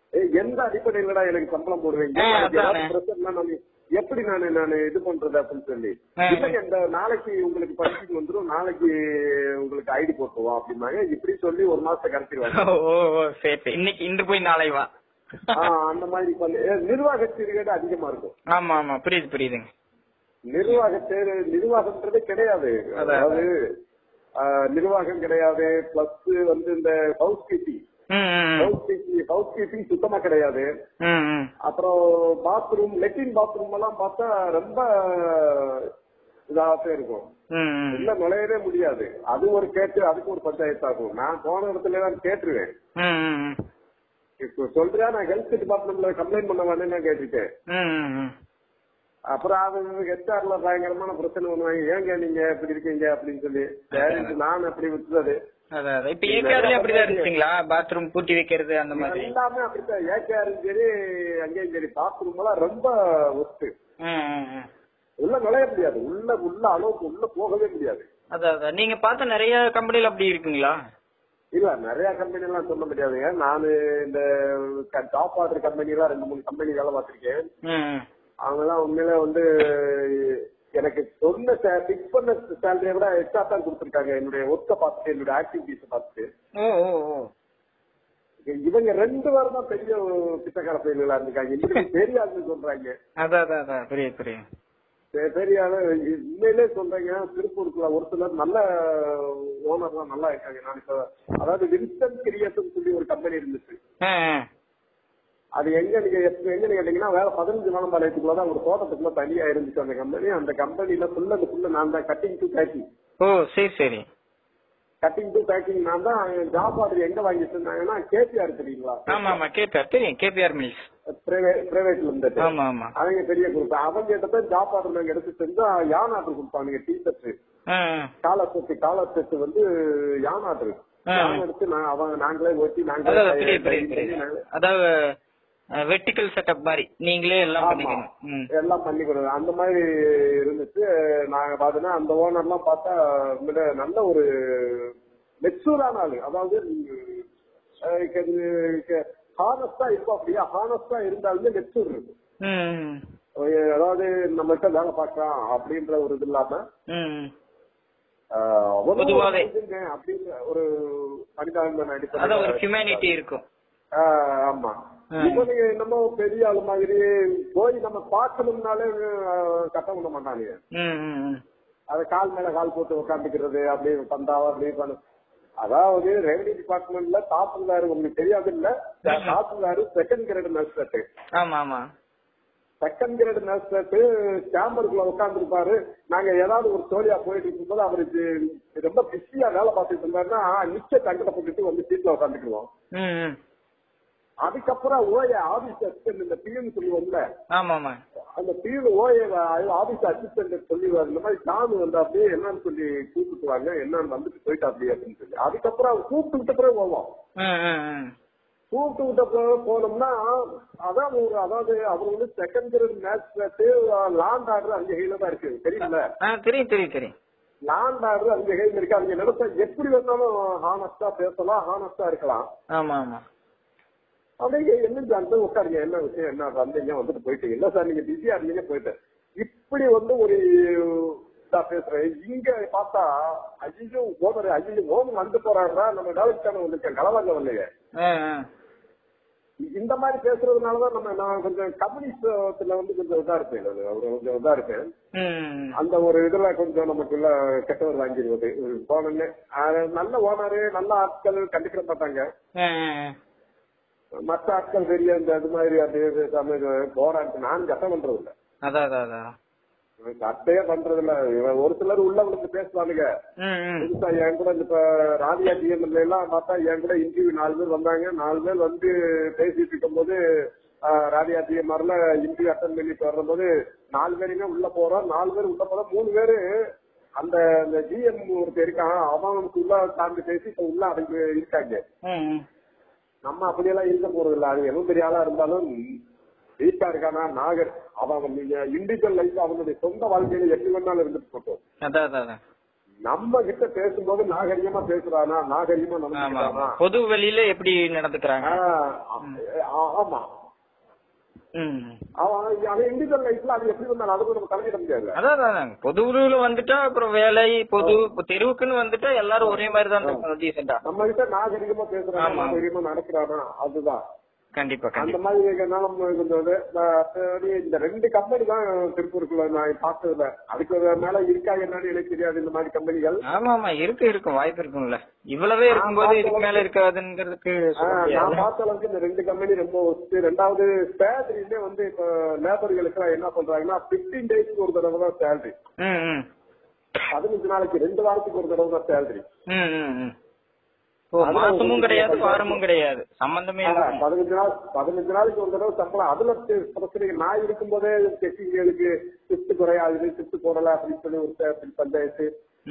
எந்த அடிப்படையிலடா எனக்கு சம்பளம் போடுவீங்க, நான் எப்படி நானு நான் இது பண்றது அப்படின்னு சொல்லி, இல்லைங்க இந்த நாளைக்கு உங்களுக்கு பரிசுக்கு வந்துடும், நாளைக்கு உங்களுக்கு ஐடி போட்டுருவோம் அப்படின்னாங்க. இப்படி சொல்லி ஒரு மாசத்தை கடத்திடுவாங்க. இன்னைக்கு இன்று போய் நாளை வா, அந்த மாதிரி பண்ணி நிர்வாக சீர்கேடு அதிகமா இருக்கும். ஆமா ஆமா புரியுது புரியுதுங்க. நிர்வாக நிர்வாகம்ன்றதே கிடையாது, அதாவது நிர்வாகம் கிடையாது. பிளஸ் வந்து இந்த ஹவுஸ் கீப்பிங் ஹவுஸ் கீப்பிங் சுத்தமா கிடையாது. அப்புறம் பாத்ரூம் லெட்டின் பாத்ரூம் எல்லாம் பார்த்தா ரொம்ப இதாகவே இருக்கும், உள்ள நுழையவே முடியாது. அது ஒரு கேட்டு அதுக்கு ஒரு பஞ்சாயத்து ஆகும். நான் போன இடத்துல தான் கேட்டுருவேன், இப்ப சொல்றியா நான் ஹெல்த் டிபார்ட்மெண்ட்ல கம்ப்ளைண்ட் பண்ண வேணும்னு கேட்டுட்டேன். அப்புறம் அது ஹெச்ஆர்ல பயங்கரமான பிரச்சனை பண்ணுவாங்க, ஏங்க நீங்க எப்படி இருக்கீங்க அப்படின்னு சொல்லி. நான் அப்படி விட்டுறது. இப்ப ஏகேஆர்லயும் அப்படிதான் இருந்துச்சுங்களா, பாத்ரூம் பூட்டி வைக்கிறது அந்த மாதிரி எல்லாமே அப்படித்தான். ஏகேஆரும் சரி அங்கேயும் சரி பாத்ரூம் எல்லாம் ரொம்ப ஒஸ்ட், உள்ள நுழைய முடியாது, உள்ள உள்ள அளவுக்கு உள்ள போகவே முடியாது. அதான் நீங்க பார்த்த நிறைய கம்பெனில அப்படி இருக்குங்களா? இல்ல நிறைய கம்பெனி எல்லாம் சொல்ல முடியாதுங்க. நானு இந்த ஜாப் ஆர்டர் கம்பெனி எல்லாம் ரெண்டு மூணு கம்பெனி வேலை பார்த்திருக்கேன். அவங்க எல்லாம் உண்மையில வந்து எனக்கு சொன்ன பிக்ஸ் பண்ண சேலரியை விட எக்ஸ்ட்ரா தான் கொடுத்துருக்காங்க, என்னுடைய ஒர்க்கை பார்த்துட்டு என்னுடைய ஆக்டிவிட்டிஸ் பார்த்துட்டு. இவங்க ரெண்டு வாரம் தான் பெரிய பிச்சைக்கார பயிர்களா இருந்திருக்காங்க, இன்னும் பெரிய ஆளுன்னு சொல்றாங்க. பெரிய ஆளு உண்மையிலே சொல்றேங்க. திருப்பூருக்குள்ள ஒரு சிலர் நல்ல ஓனர்லாம் நல்லா இருக்காங்க. நான் இப்ப அதாவது வின்ஸ்டன் கிரியேஷன் சொல்லி ஒரு கம்பெனி இருந்துச்சு, அது எங்க நீங்க எங்க கேட்டீங்கன்னா வேற பதினஞ்சு மானம்பாளையத்துக்குள்ளதான் ஒரு தோட்டத்துக்குள்ள தனியா இருந்துச்சு அந்த கம்பெனி. அந்த கம்பெனில ஃபுல்ல அந்த ஃபுல்ல நான் தான் கட்டிங் டு பேக்கிங். ஓ சரி சரி. கட்டிங் டு பேக்கிங் நான் தான். ஜாப் ஆர்டர் எங்க வாங்கிட்டு இருந்தாங்கன்னா கேபிஆர் தெரியுங்களா? ஆமா ஆமா கேபிஆர் தெரியும், கேபிஆர் மில்ஸ் பிரைவேட்ல இருந்துட்டு. ஆமா ஆமா அவங்க பெரிய குரூப். அவங்க கிட்ட ஜாப் ஆர்டர் நாங்க எடுத்து செஞ்சா யான் ஆர்டர் கொடுப்பாங்க. T shirt collar set collar set வந்து யான் ஆர்டர் எடுத்து அவங்க நாங்களே ஓட்டி நாங்களே அதாவது வெர்டிகல் செட்டப் மாதிரி நீங்களே எல்லாம் பண்ணிக்கணும், எல்லாம் பண்ணி கொடுங்க. அந்த மாதிரி இருந்துச்சு. நாங்க பாத்தீங்கன்னா அந்த ஓனர் எல்லாம் பார்த்தா நல்ல ஒரு மெச்சூரான ஆளு. அதாவது ஹானஸ்டா இருக்கும், அப்படியா ஹானஸ்டா இருந்தாலுமே மெச்சூர் இருக்கு. அதாவது நம்ம கிட்ட வேலை பார்க்கலாம் அப்படின்ற ஒரு இது இல்லாம அப்படின்ற ஒரு மனிதாபிமான அடிப்படை இருக்கும். ஆமா இப்போ நீங்க என்னமோ பெரிய ஆளு மாதிரி போய் நம்ம பார்க்கணும்னாலே கட்ட விட மாட்டானுங்க. அத கால் மேல கால் போட்டு உட்காந்துக்கிறது அப்படி பந்தாவா அப்படி பண்ண. அதாவது ரெவன்யூ டிபார்ட்மெண்ட்ல தாசில்தார் உங்களுக்கு தெரியாது இல்ல, தாசில்தார் செகண்ட் கிரேட் மேஜிஸ்ட்ரேட். ஆமா ஆமா செகண்ட் கிரேட் மேஜிஸ்ட்ரேட் சேம்பருக்குள்ள உட்கார்ந்து இருப்பாரு. நாங்க ஏதாவது ஒரு ஸ்டோரியா போயிட்டு இருக்கும்போது அவருக்கு ரொம்ப பிஸியா வேலை பார்த்துட்டு இருந்தாருன்னா நிச்சய தங்கத்தை போட்டுட்டு வந்து சீட்ல உட்காந்துக்குவோம். அதுக்கப்புறம் ஓய ஆபீஸ் அசிஸ்டன்ட் இந்த பிஎன் சொல்லுவோம்ல, அந்த பிஎன் ஓய ஆபீஸ் அசிஸ்டன்ட் சொல்லிடுவாங்க. இந்த மாதிரி ஜானு வந்து அப்படியே என்னன்னு சொல்லி கூப்பிட்டுவாங்க, என்னன்னு வந்துட்டு போயிட்டு அப்படியே அப்படின்னு சொல்லி. அதுக்கப்புறம் கூப்பிட்டு விட்ட பிறகு போவோம். கூப்பிட்டு விட்ட பிறகு போனோம்னா அதான் ஒரு அதாவது அவர் வந்து second grade magistrate land order அஞ்சு கையில தான் இருக்கு, தெரியுங்களா? தெரியும் தெரியும் தெரியும். லாண்ட் ஆர்டர் அஞ்சு கையில இருக்கு. அவங்க நினைச்சா எப்படி வேணாலும் ஹானஸ்டா பேசலாம், ஹானஸ்டா இருக்கலாம். ஆமா ஆமா அப்படியே என்ன உட்காருங்க, என்ன விஷயம், என்ன வந்தீங்க வந்துட்டு போயிட்டீங்க. இல்ல சார் நீங்க பிஸியா இருந்தீங்க போயிட்டு இப்படி வந்து ஒரு பேசுறேன். இங்க பார்த்தா ஐயோ ஓனர் ஐயோ ஓமன் வந்து போறாருன்னா நம்ம வேலைக்கான வந்திருக்கேன் கலவாங்க வரலையே. இந்த மாதிரி பேசுறதுனாலதான் நம்ம நான் கொஞ்சம் கம்யூனிஸ்ட்ல வந்து கொஞ்சம் இதா இருப்பேன், கொஞ்சம் இதா இருப்பேன். அந்த ஒரு இதுல கொஞ்சம் நமக்குள்ள கெட்டவர் வாங்கிடுவது போனோன்னு. நல்ல ஓனரு நல்ல ஆட்கள் கண்டுக்கிற மாட்டாங்க. மற்ற ஆட்கள் பெரிய இந்த இது மாதிரி அப்படியே போராட்டு நான் கஷ்டம் பண்றது இல்ல, கட்டையே பண்றது இல்ல. ஒரு சிலர் உள்ள விழுந்து பேசுவானுங்க. புதுசா என் கூட இப்ப ராதியா டிஎம்எல்ல எல்லாம் பார்த்தா என் கூட இன்டர்வியூ நாலு பேர் வந்தாங்க. நாலு பேர் வந்து பேசிட்டு இருக்கும் போது ராதியா டிஎம்ஆர்ல இன்டர்வியூ அட்டன் பண்ணிட்டு வரும்போது நாலு பேருமே உள்ள போறோம். நாலு பேர் உள்ள போறோம். மூணு பேரு அந்த ஜிஎம் ஒருத்தர் இருக்கான், அவனுக்கு உள்ள தாண்டி பேசி இப்ப உள்ள அவங்க இருக்காங்க. நம்ம அப்படியெல்லாம் இருக்க போறது இல்ல. அது எவ்வளவு பெரிய ஆளா இருந்தாலும் வீட்டா இருக்கானா நாகர் அவன் நீங்க இண்டிவிஜுவல் லைஃப் அவனுடைய சொந்த வாழ்க்கையில எப்படி வேணாலும் இருந்துட்டு போட்டோம். நம்ம கிட்ட பேசும்போது நாகரிகமா பேசுறானா, நாகரிகமா நடந்துக்கிறானா, பொது வெளியில எப்படி நடந்துக்கிறாங்க. ஆமா, இண்டிவிஜுவல் லைஃப்ல அது எப்படி வந்தாலும் அது நம்ம தலையிட முடியாது. அதான் பொதுவுல வந்துட்டா அப்புறம் வேலை பொது தெருவுக்குன்னு வந்துட்டா எல்லாரும் ஒரே மாதிரி தான் டீசெண்டா. நம்ம கிட்ட நாகரிகமா பேசுறாங்க, நாகரிகமா நடக்கிறானா, அதுதான் கண்டிப்பா. அந்த மாதிரி இருந்தது. இந்த ரெண்டு கம்பெனி தான் திருப்பூருக்குள்ள நான் பார்த்ததுல. அதுக்கு மேல இருக்கா என்னன்னு எனக்கு தெரியாது இந்த மாதிரி கம்பெனிகள். ஆமா ஆமா இருக்கு இருக்கும் வாய்ப்பு இருக்கும்ல. இவ்வளவே இருக்கும்போது இதுக்கு மேல இருக்காதுங்கிறதுக்கு நான் பார்த்த அளவுக்கு இந்த ரெண்டு கம்பெனி ரொம்ப ஒஸ்ட். ரெண்டாவது சேலரியுமே வந்து இப்ப லேபர்களுக்கு எல்லாம் என்ன பண்றாங்கன்னா பிப்டீன் டேஸ்க்கு ஒரு தடவை தான் சேலரி. பதினஞ்சு நாளைக்கு ரெண்டு வாரத்துக்கு ஒரு தடவை தான் சேலரி. மாசமும் கிடையாது வாரமும் கிடையாது சம்பந்தமே இல்ல. பதினஞ்சு நாள் பதினஞ்சு நாளைக்கு ஒரு தடவை சம்பளம். அதுல பிரச்சனை நான் இருக்கும் போதே செக்கிங்களுக்கு சிப்ட் குறையாது, சிப்ட் போடல அப்படின்னு சொல்லி ஒரு பஞ்சாயத்து,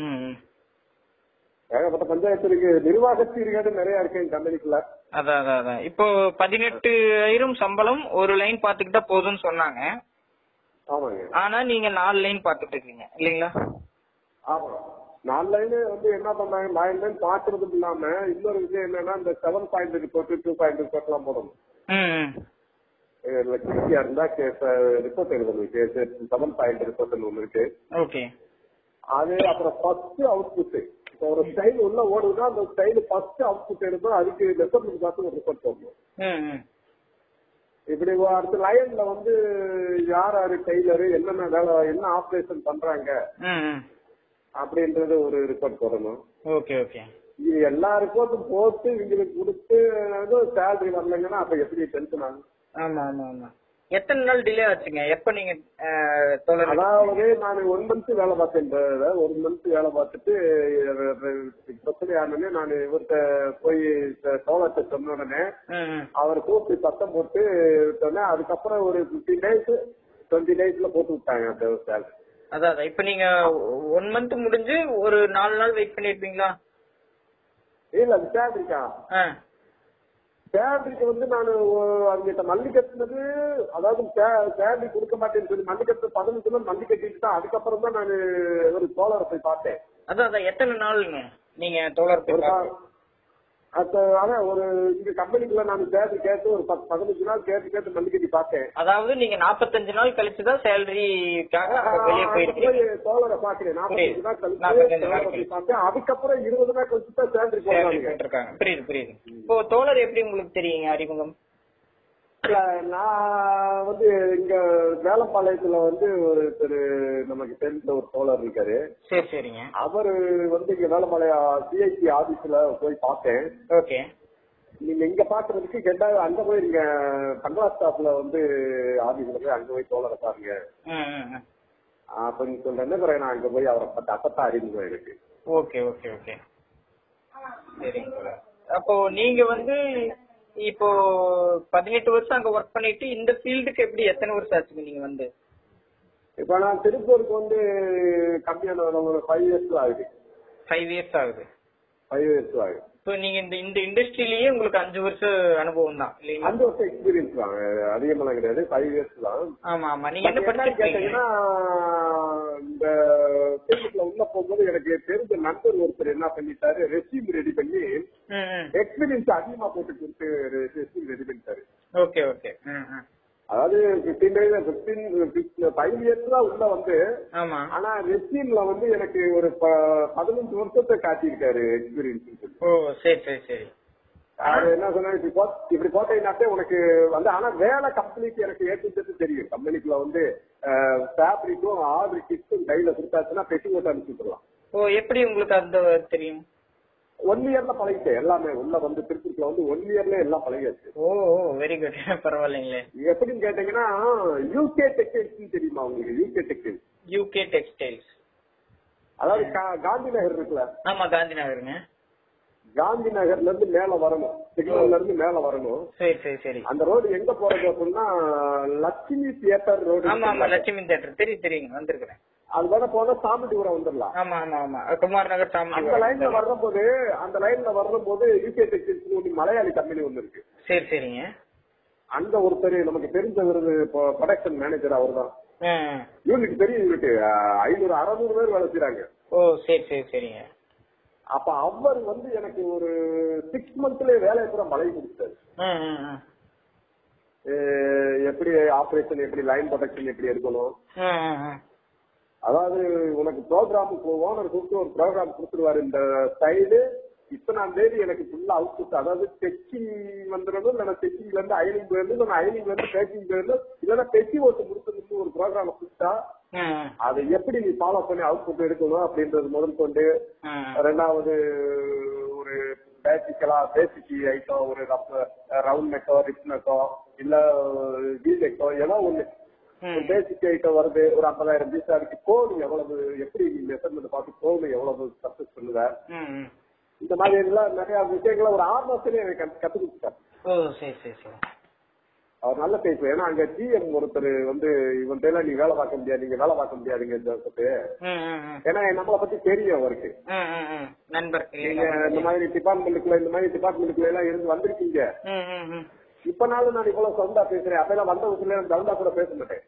ஏகப்பட்ட பஞ்சாயத்து இருக்கு. நிர்வாக சீர்கேடு நிறைய இருக்கு என் கம்பெனிக்குள்ள. அதான் அதான் இப்போ பதினெட்டாயிரம் சம்பளம் ஒரு லைன் பாத்துக்கிட்டா போதும்னு சொன்னாங்க. ஆமாங்க. ஆனா நீங்க நாலு லைன் பாத்துட்டு இருக்கீங்க இல்லீங்களா? ஆமா, நாலு லைனு வந்து என்ன பண்றாங்க, நாலு லைன் பாக்குறதுக்கு இல்லாம இன்னொரு விஷயம் என்னன்னா இந்த seven point report, two point report எல்லாம் போடணும். இருந்தா ரிப்போர்ட் எழுதணும். செவன் பாயிண்ட் ரிப்போர்ட் ஒண்ணு இருக்கு. அது அப்புறம் ஃபர்ஸ்ட் அவுட் புட். இப்போ ஒரு ஸ்டைல் உள்ள ஓடுதுன்னா அந்த ஸ்டைல் ஃபர்ஸ்ட் அவுட் புட் எடுப்போம். அதுக்கு மெஷர்மெண்ட் பார்த்து ஒரு ரிப்போர்ட் போடணும். இப்படி அடுத்த லைன்ல வந்து யார் யாரு டெய்லரு என்னென்ன வேலை என்ன ஆபரேஷன் பண்றாங்க அப்படின்றது ஒரு ரிப்போர்ட் போடணும். Okay okay. இது எல்லா ரிப்போர்ட்டும் போட்டு இவங்களுக்கு கொடுத்து சேலரி வரலங்கன்னா அப்ப எப்படி டென்ஷன் ஆகும். ஆமா ஆமா ஆமா. எத்தனை நாள் டிலே ஆச்சுங்க? எப்ப நீங்க அதாவது நான் ஒன் மந்த் வேலை பார்த்தேன். ஒரு மந்த் வேலை பார்த்துட்டு பிரச்சனை ஆனே நான் இவர்கிட்ட போய் சோழத்தை சொன்ன உடனே அவர் கூப்பிட்டு சத்தம் போட்டு விட்டோன்னே அதுக்கப்புறம் ஒரு பிப்டீன் டேஸ் டுவெண்ட்டி டேஸ்ல போட்டு விட்டாங்க அந்த சேலரி. அதான் இப்ப நீங்க ஒன் மந்த் முடிஞ்சு ஒரு நாலு நாள் வெயிட் பண்ணிருப்பீங்களா? இல்ல அது சேலரிக்கா? சேலரிக்கு வந்து நான் அவங்கிட்ட மல்லி கட்டினது, அதாவது சேலரி கொடுக்க மாட்டேன்னு சொல்லி மல்லி கட்டு பதினஞ்சு நாள் மல்லி கட்டிட்டு தான் அதுக்கப்புறம் தான் நான் ஒரு தோழரை போய் பார்த்தேன். அதான் அதான் எத்தனை நாளுங்க நீங்க தோழர் போய்? அதான் ஒரு இந்த கம்பெனிக்குள்ள நான் சேலரி கேட்டு ஒரு பத்து பதினஞ்சு நாள் கேட்டு கேட்டு மல்லி கட்டி பார்த்தேன். அதாவது நீங்க நாற்பத்தஞ்சு நாள் கழிச்சுதான் சேலரிக்காக தோழரை பாக்குறேன். நாற்பத்தஞ்சு நாள் கழிச்சு பார்த்தேன். அதுக்கப்புறம் இருபது நாள் கழிச்சு தான் சேலரி போட்டிருக்காங்க. புரியுது புரியுது. இப்போ தோழர் எப்படி உங்களுக்கு தெரியுங்க அறிமுகம்? நான் வந்து இங்க வேலம்பாளையத்துல வந்து ஒரு திரு நமக்கு தெரிஞ்ச ஒரு தோழர் இருக்காரு. சரி சரிங்க. அவரு வந்து இங்க வேலம்பாளையம் சிஐசி ஆபீஸ்ல போய் பார்த்தேன். ஓகே. நீங்க இங்க பாக்குறதுக்கு ரெண்டாவது அங்க போய் நீங்க பங்களா ஸ்டாப்ல வந்து ஆபீஸ்ல போய் அங்க போய் தோழரை பாருங்க அப்படின்னு சொல்றேன். பிறகு நான் அங்க போய் அவரை பத்தி அப்பத்தான் அறிமுகம் இருக்கு. ஓகே ஓகே ஓகே சரிங்க. அப்போ நீங்க வந்து இப்போ பதினெட்டு வருஷம் அங்க ஒர்க் பண்ணிட்டு இந்த ஃபீல்டுக்கு எப்படி எத்தனை வருஷம் ஆச்சுங்க நீங்க வந்து? இப்ப நான் திருப்பூருக்கு வந்து கம்மியான ஒரு ஃபைவ் இயர்ஸ் ஆகுது. ஃபைவ் இயர்ஸ் ஆகுது. ஃபைவ் இயர்ஸ் ஆகுது. இப்போ நீங்க இந்த இந்த இண்டஸ்ட்ரியிலேயே உங்களுக்கு அஞ்சு வருஷம் அனுபவம் தான் இல்லையா? அஞ்சு வருஷம் எக்ஸ்பீரியன்ஸ் தான், அதிகமெல்லாம் கிடையாது. ஃபைவ் இயர்ஸ் தான். ஆமா ஆமா. நீங்க என்ன படிச்சிருக்கீங்கன்னா இந்த ஃபீல்டுக்குள்ள உள்ள போகும்போது எனக்கு தெரிஞ்ச நண்பர் ஒருத்தர் என்ன பண்ணிட்டாரு, ரெஸ்யூம் ரெடி பண்ணி எக்ஸ்பீரியன்ஸ் அதிகமா போட்டு கொடுத்து ரெஸ்யூம் ரெடி பண்ணிட்டாரு. Okay okay. அதாவது fifteen days fifteen five years தான் உள்ள வந்து. ஆனா ரெஸ்யூம்ல வந்து எனக்கு ஒரு பதினஞ்சு வருஷத்தை காட்டியிருக்காரு எக்ஸ்பீரியன்ஸ். ஓ சரி சரி சரி. அது என்ன சொன்னா இப்படி போட்டீங்கன்னாட்டே உனக்கு வந்து, ஆனா வேலை கம்பெனிக்கு எனக்கு ஏற்றது தெரியும். கம்பெனிக்குள்ள வந்து ஃபேப்ரிக்கும் ஆர்டர் கிட்டும் கையில கொடுத்தாச்சுன்னா பெட்டி போட்டு அனுப்பிச்சுடலாம். ஓ எப்படி உங்களுக்கு அந்த தெரியும்? ஒன் இயர்ல பழகிட்டேன் எல்லாமே. உள்ள வந்து திருப்பூர்ல வந்து ஒன் இயர்ல எல்லாம் பழகியாச்சு. ஓ வெரி குட். பரவாயில்லைங்களே. எப்படின்னு கேட்டீங்கன்னா யூகே டெக்ஸ்டைல்ஸ் தெரியுமா உங்களுக்கு? UK textiles. யூகே டெக்ஸ்டைல்ஸ் அதாவது காந்தி நகர் இருக்குல்ல? ஆமா காந்தி நகருங்க. காந்தி நகர்ல இருந்து மேல வரணும், சிக்னல்ல இருந்து மேல வரணும். சரி சரி சரி. அந்த ரோடு எங்க போறது அப்படின்னா லட்சுமி தியேட்டர் ரோடு. ஆமா ஆமா லட்சுமி தியேட்டர் தெரியும் தெரியுங்க, வந்திருக்கிறேன். அது வர போனா சாமிட்டிபுரம் வந்துடலாம். ஆமா ஆமா ஆமா குமார் நகர் சாமிட்டி. அந்த லைன்ல வரும்போது அந்த லைன்ல வரும்போது யூகே டெக்ஸ்டைல்ஸ் ஒன்று மலையாளி கம்பெனி ஒண்ணு இருக்கு. சரி சரிங்க. அங்க ஒருத்தர் நமக்கு தெரிஞ்ச ஒரு ப்ரொடக்ஷன் மேனேஜர் அவர் தான். யூனிட் தெரியும், யூனிட் ஐநூறு அறுநூறு பேர் வேலை செய்யறாங்க. ஓ சரி சரி சரிங்க. அப்ப அவர் வந்து எனக்கு ஒரு சிக்ஸ் மந்த்லயே வேலையை கூட பழகி கொடுத்தாரு. எப்படி ஆபரேஷன், எப்படி லைன் ப்ரொடக்ஷன் எப்படி எடுக்கணும். அதாவது உனக்கு ப்ரோக்ராம் ஓனர் கொடுத்து ஒரு ப்ரோக்ராம் கொடுத்துருவாரு, இந்த சைடு இத்தனாம் தேதி எனக்கு ஃபுல்லா அவுட், அதாவது டெஸ்டிங் வந்துடணும், இல்லைன்னா டெஸ்டிங்ல இருந்து அயனிங் போயிருந்து, இல்லைன்னா அயனிங்ல இருந்து பேக்கிங் போயிருந்து, இல்லைன்னா டெஸ்டி ஓட்டு முடிச்சு ஒரு ப்ரோக்ராம் கொடுத்தா அதை எப்படி நீ ஃபாலோ பண்ணி அவுட் புட் எடுக்கணும் அப்படின்றது முதல் கொண்டு. ரெண்டாவது ஒரு பேசிக்கலா பேசிக் ஐட்டம், ஒரு ரவுண்ட் நெக்கோ ரிப் நெக்கோ இல்ல வி நெக்கோ ஏதோ ஒண்ணு பேசிக் ஐட்டம் வருது, ஒரு ஐம்பதாயிரம் பீஸ் அதுக்கு கோடு எவ்வளவு, எப்படி மெஷர்மெண்ட் பார்த்து கோடு எவ்வளவு சக்சஸ் பண்ணுவ, இந்த மாதிரி எல்லாம் நிறைய விஷயங்களை ஒரு ஆறு மாசத்துலயே எனக்கு கத்து கொடுத்துட்டாரு. அவர் நல்ல பேசுவார். ஏன்னா அங்க ஜிஎம் ஒருத்தர் வந்து இவன்ட்ட எல்லாம் நீ வேலை பார்க்க முடியாது, நீங்க வேலை பார்க்க முடியாதுங்க ஜோசப். ஏன்னா நம்மளை பத்தி தெரியும் அவருக்கு. நீங்க இந்த மாதிரி டிபார்ட்மெண்ட்டுக்குள்ள இந்த மாதிரி டிபார்ட்மெண்ட்டுக்குள்ள எல்லாம் இருந்து வந்திருக்கீங்க. இப்பனாலும் நான் இவ்வளவு சவுண்டா பேசுறேன், அப்பெல்லாம் வந்த விஷயத்துல சவுண்டா கூட பேச மாட்டேன்.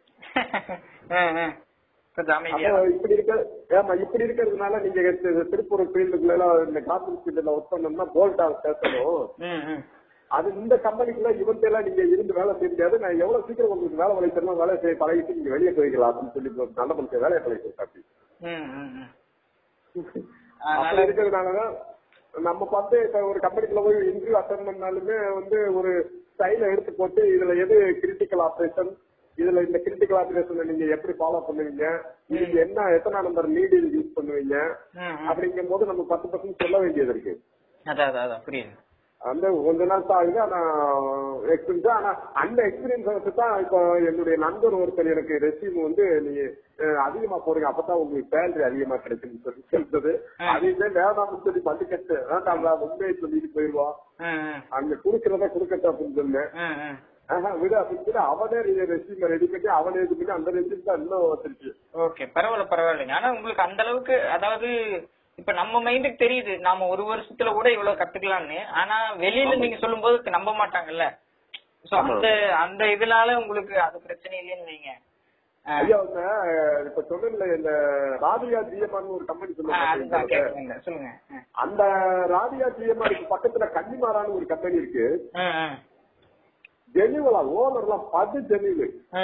இப்படி இருக்க ஏமா இப்படி இருக்கிறதுனால நீங்க திருப்பூர் ஃபீல்டுக்குள்ள எல்லாம் இந்த கார்பரேட் ஃபீல்டுல ஒர்க் பண்ணோம்னா போல்டா பேசணும். அது இந்த கம்பெனிக்குள்ள இவன் எல்லாம் நீங்க இருந்து வேலை செய்ய முடியாது, நான் எவ்வளவு சீக்கிரம் உங்களுக்கு வேலை வளைச்சணும், வேலை செய்ய பழகிட்டு நீங்க வெளியே போய்க்கலாம் அப்படின்னு சொல்லி நல்ல மனுஷன் வேலையை பழகிட்டு அப்படி அப்படி இருக்கிறதுனாலதான் நம்ம பார்த்து இப்ப ஒரு கம்பெனிக்குள்ள போய் இன்டர்வியூ அட்டன் பண்ணாலுமே வந்து ஒரு ஸ்டைல எடுத்து போட்டு இதுல எது கிரிட்டிக்கல் ஆபரேஷன், இதுல இந்த கிரிட்டிக்கல் ஆபரேஷன் நீங்க எப்படி ஃபாலோ பண்ணுவீங்க, இதுக்கு என்ன எத்தனை நம்பர் லீடு யூஸ் பண்ணுவீங்க அப்படிங்கும் போது நம்ம பத்து பர்சன்ட் சொல்ல வேண்டியது இருக்கு. அந்த கொஞ்ச நாள் தான் ஆகுது. ஆனா எக்ஸ்பீரியன்ஸ், ஆனா அந்த எக்ஸ்பீரியன்ஸ் தான் இப்போ என்னுடைய நண்பர் ஒருத்தர் எனக்கு ரெசியூம் வந்து நீங்க அதிகமா போடுங்க அப்பதான் உங்களுக்கு சேலரி அதிகமா கிடைக்குன்னு சொல்லி சொல்றது. அதையுமே வேணாம்னு சொல்லி பள்ளி கட்டு வேண்டாம் உண்மையை சொல்லிட்டு போயிடுவோம், அங்க குடுக்கறத குடுக்கட்டும் அப்படின்னு சொன்னேன். ஆஹா விடு அப்படின்னு சொல்லி அவனே ரெசியூம் ரெடி பண்ணி அவனே இது பண்ணி அந்த ரெசியூம் தான் இன்னும் வந்துருச்சு. ஓகே பரவாயில்ல பரவாயில்லைங்க. ஆனா உங்களுக்கு அந்த அளவுக்கு, அதாவது இப்ப நம்ம மைண்டுக்கு தெரியுது நாம ஒரு வருஷத்துல கூட இவ்வளவு கத்துக்கலாம்னு, ஆனா வெளியில நீங்க சொல்லும் போது நம்ப மாட்டாங்கல்ல. அந்த அந்த இதனால உங்களுக்கு அது பிரச்சனை இல்லைன்னு வைங்க. ஐயா இப்ப சொன்ன இந்த ராதியா ஜிஎம்ஆர் ஒரு கம்பெனி சொல்லுவாங்க, சொல்லுங்க. அந்த ராதியா ஜிஎம்ஆருக்கு பக்கத்துல கன்னிமாரான்னு ஒரு கம்பெனி இருக்கு. ஜெனிவலா ஓனர் எல்லாம் பது ஜெனிவு.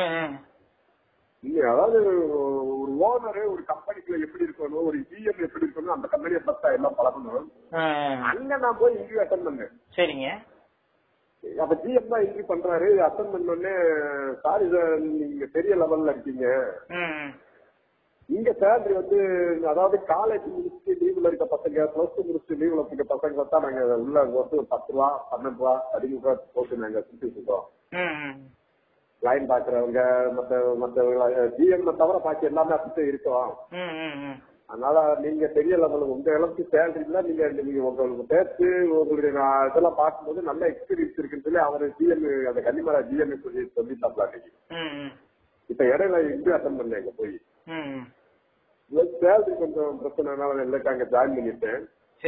அதாவது ஒரு ஓனரு ஒரு கம்பெனிக்குள்ள எப்படி இருக்கணும், ஒரு ஜிஎம் எப்படி இருக்கணும், அந்த கம்பெனியை பத்தா எல்லாம் பழகணும். அங்க நான் போய் இன்டர்வியூ அட்டன் பண்ணேன். சரிங்க. அப்ப ஜிஎம் தான் இன்டர்வியூ பண்றாரு. அட்டன் பண்ணோடனே சாரி சார் நீங்க பெரிய லெவல்ல இருக்கீங்க, இங்க சேலரி வந்து அதாவது காலேஜ் முடிச்சுட்டு லீவ்ல இருக்க பசங்க, பிளஸ் டூ முடிச்சுட்டு லீவ்ல இருக்க பசங்க தான் நாங்க உள்ள வந்து ஒரு பத்து ரூபா பன்னெண்டு ரூபா பதிமூணு ரூபா போட்டு நாங்க சுத்திட்டு இருக்கோம். லைன் பாக்குறவங்க மத்த மத்த ஜிஎம் தவிர பாக்கி எல்லாமே அப்படி இருக்கோம். அதனால நீங்க பெரிய லெவலுக்கு உங்க அளவுக்கு சேலரி இல்ல, நீங்க நீங்க உங்களுக்கு பேச்சு உங்களுடைய இதெல்லாம் பார்க்கும்போது நல்ல எக்ஸ்பீரியன்ஸ் இருக்குன்னு சொல்லி அவர் ஜிஎம் அந்த கன்னிமரா ஜிஎம் சொல்லி சொல்லி தரலாட்டி. இப்ப இடையில இன்டர்வியூ அட்டன் பண்ணேங்க போய் சேலரி கொஞ்சம் பிரச்சனைனால இல்லைக்கு அங்க ஜாயின் பண்ணிட்டேன்.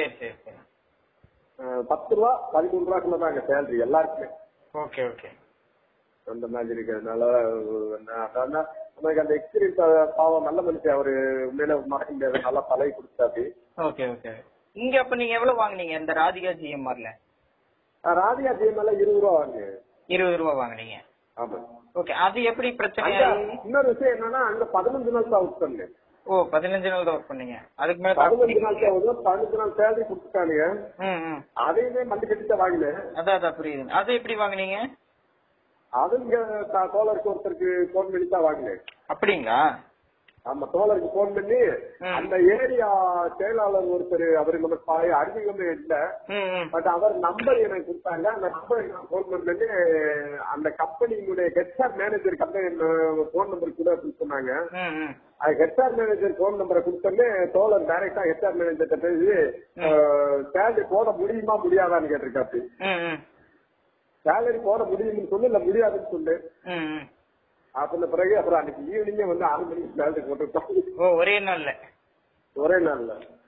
பத்து ரூபா பதிமூணு ரூபாய்க்குள்ள அங்க சேலரி எல்லாருக்குமே. Okay okay. அந்த மாதிரி இருக்கிறதுனால நமக்கு அந்த எக்ஸ்பீரியன்ஸ் பாவம் நல்ல மனுஷன் அவரு உண்மையில மறக்க முடியாது, நல்லா பழகி கொடுத்தாரு. Okay okay. இங்க அப்ப நீங்க எவ்வளவு வாங்குனீங்க இந்த ராதிகா ஜிஎம்ஆர்ல? ராதிகா ஜிஎம்ஆர்ல இருபது ரூபா வாங்க. இருபது ரூபா வாங்குனீங்க? ஆமா. ஓகே. அது எப்படி பிரச்சனை? இன்னொரு விஷயம் என்னன்னா அங்க பதினஞ்சு நாள் தான் ஒர்க் பண்ணேன். ஓ பதினஞ்சு நாள் தான் ஒர்க் பண்ணீங்க. அதுக்கு மேல பதினஞ்சு நாள் தான் பதினஞ்சு நாள் சேலரி கொடுத்துட்டானுங்க. அதையுமே மண்டி கட்டிட்டு வாங்கினேன். அதான் அதான் புரியுது. அது எப்படி வாங்குனீங்க? அது இங்க தோழருக்கு ஒருத்தருக்கு போன் பண்ணி தான் வாங்கினேன். அப்படிங்களா? ஆமா தோழருக்கு போன் பண்ணி அந்த ஏரியா செயலாளர் ஒருத்தர் அவரு நமக்கு அறிமுகமே இல்ல, பட் அவர் நம்பர் எனக்கு கொடுத்தாங்க. அந்த நம்பர் போன் பண்ணி அந்த கம்பெனியுடைய HR manager company phone number கூட அப்படின்னு சொன்னாங்க. அது ஹெச்ஆர் மேனேஜர் போன் நம்பரை கொடுத்தோன்னே தோழர் டைரக்டா ஹெச்ஆர் மேனேஜர் பேசி சேலரி போட முடியுமா முடியாதான்னு கேட்டிருக்காரு. சேலரி போட முடியும்னு சொல்லு இல்ல முடியாதுன்னு சொல்லு அப்படின்ன பிறகு அப்புறம் அன்னைக்கு ஈவினிங்கே வந்து ஆறு மணிக்கு சேலரி போட்டுருக்கோம். ஒரே நாள்ல ஒரே நாள்ல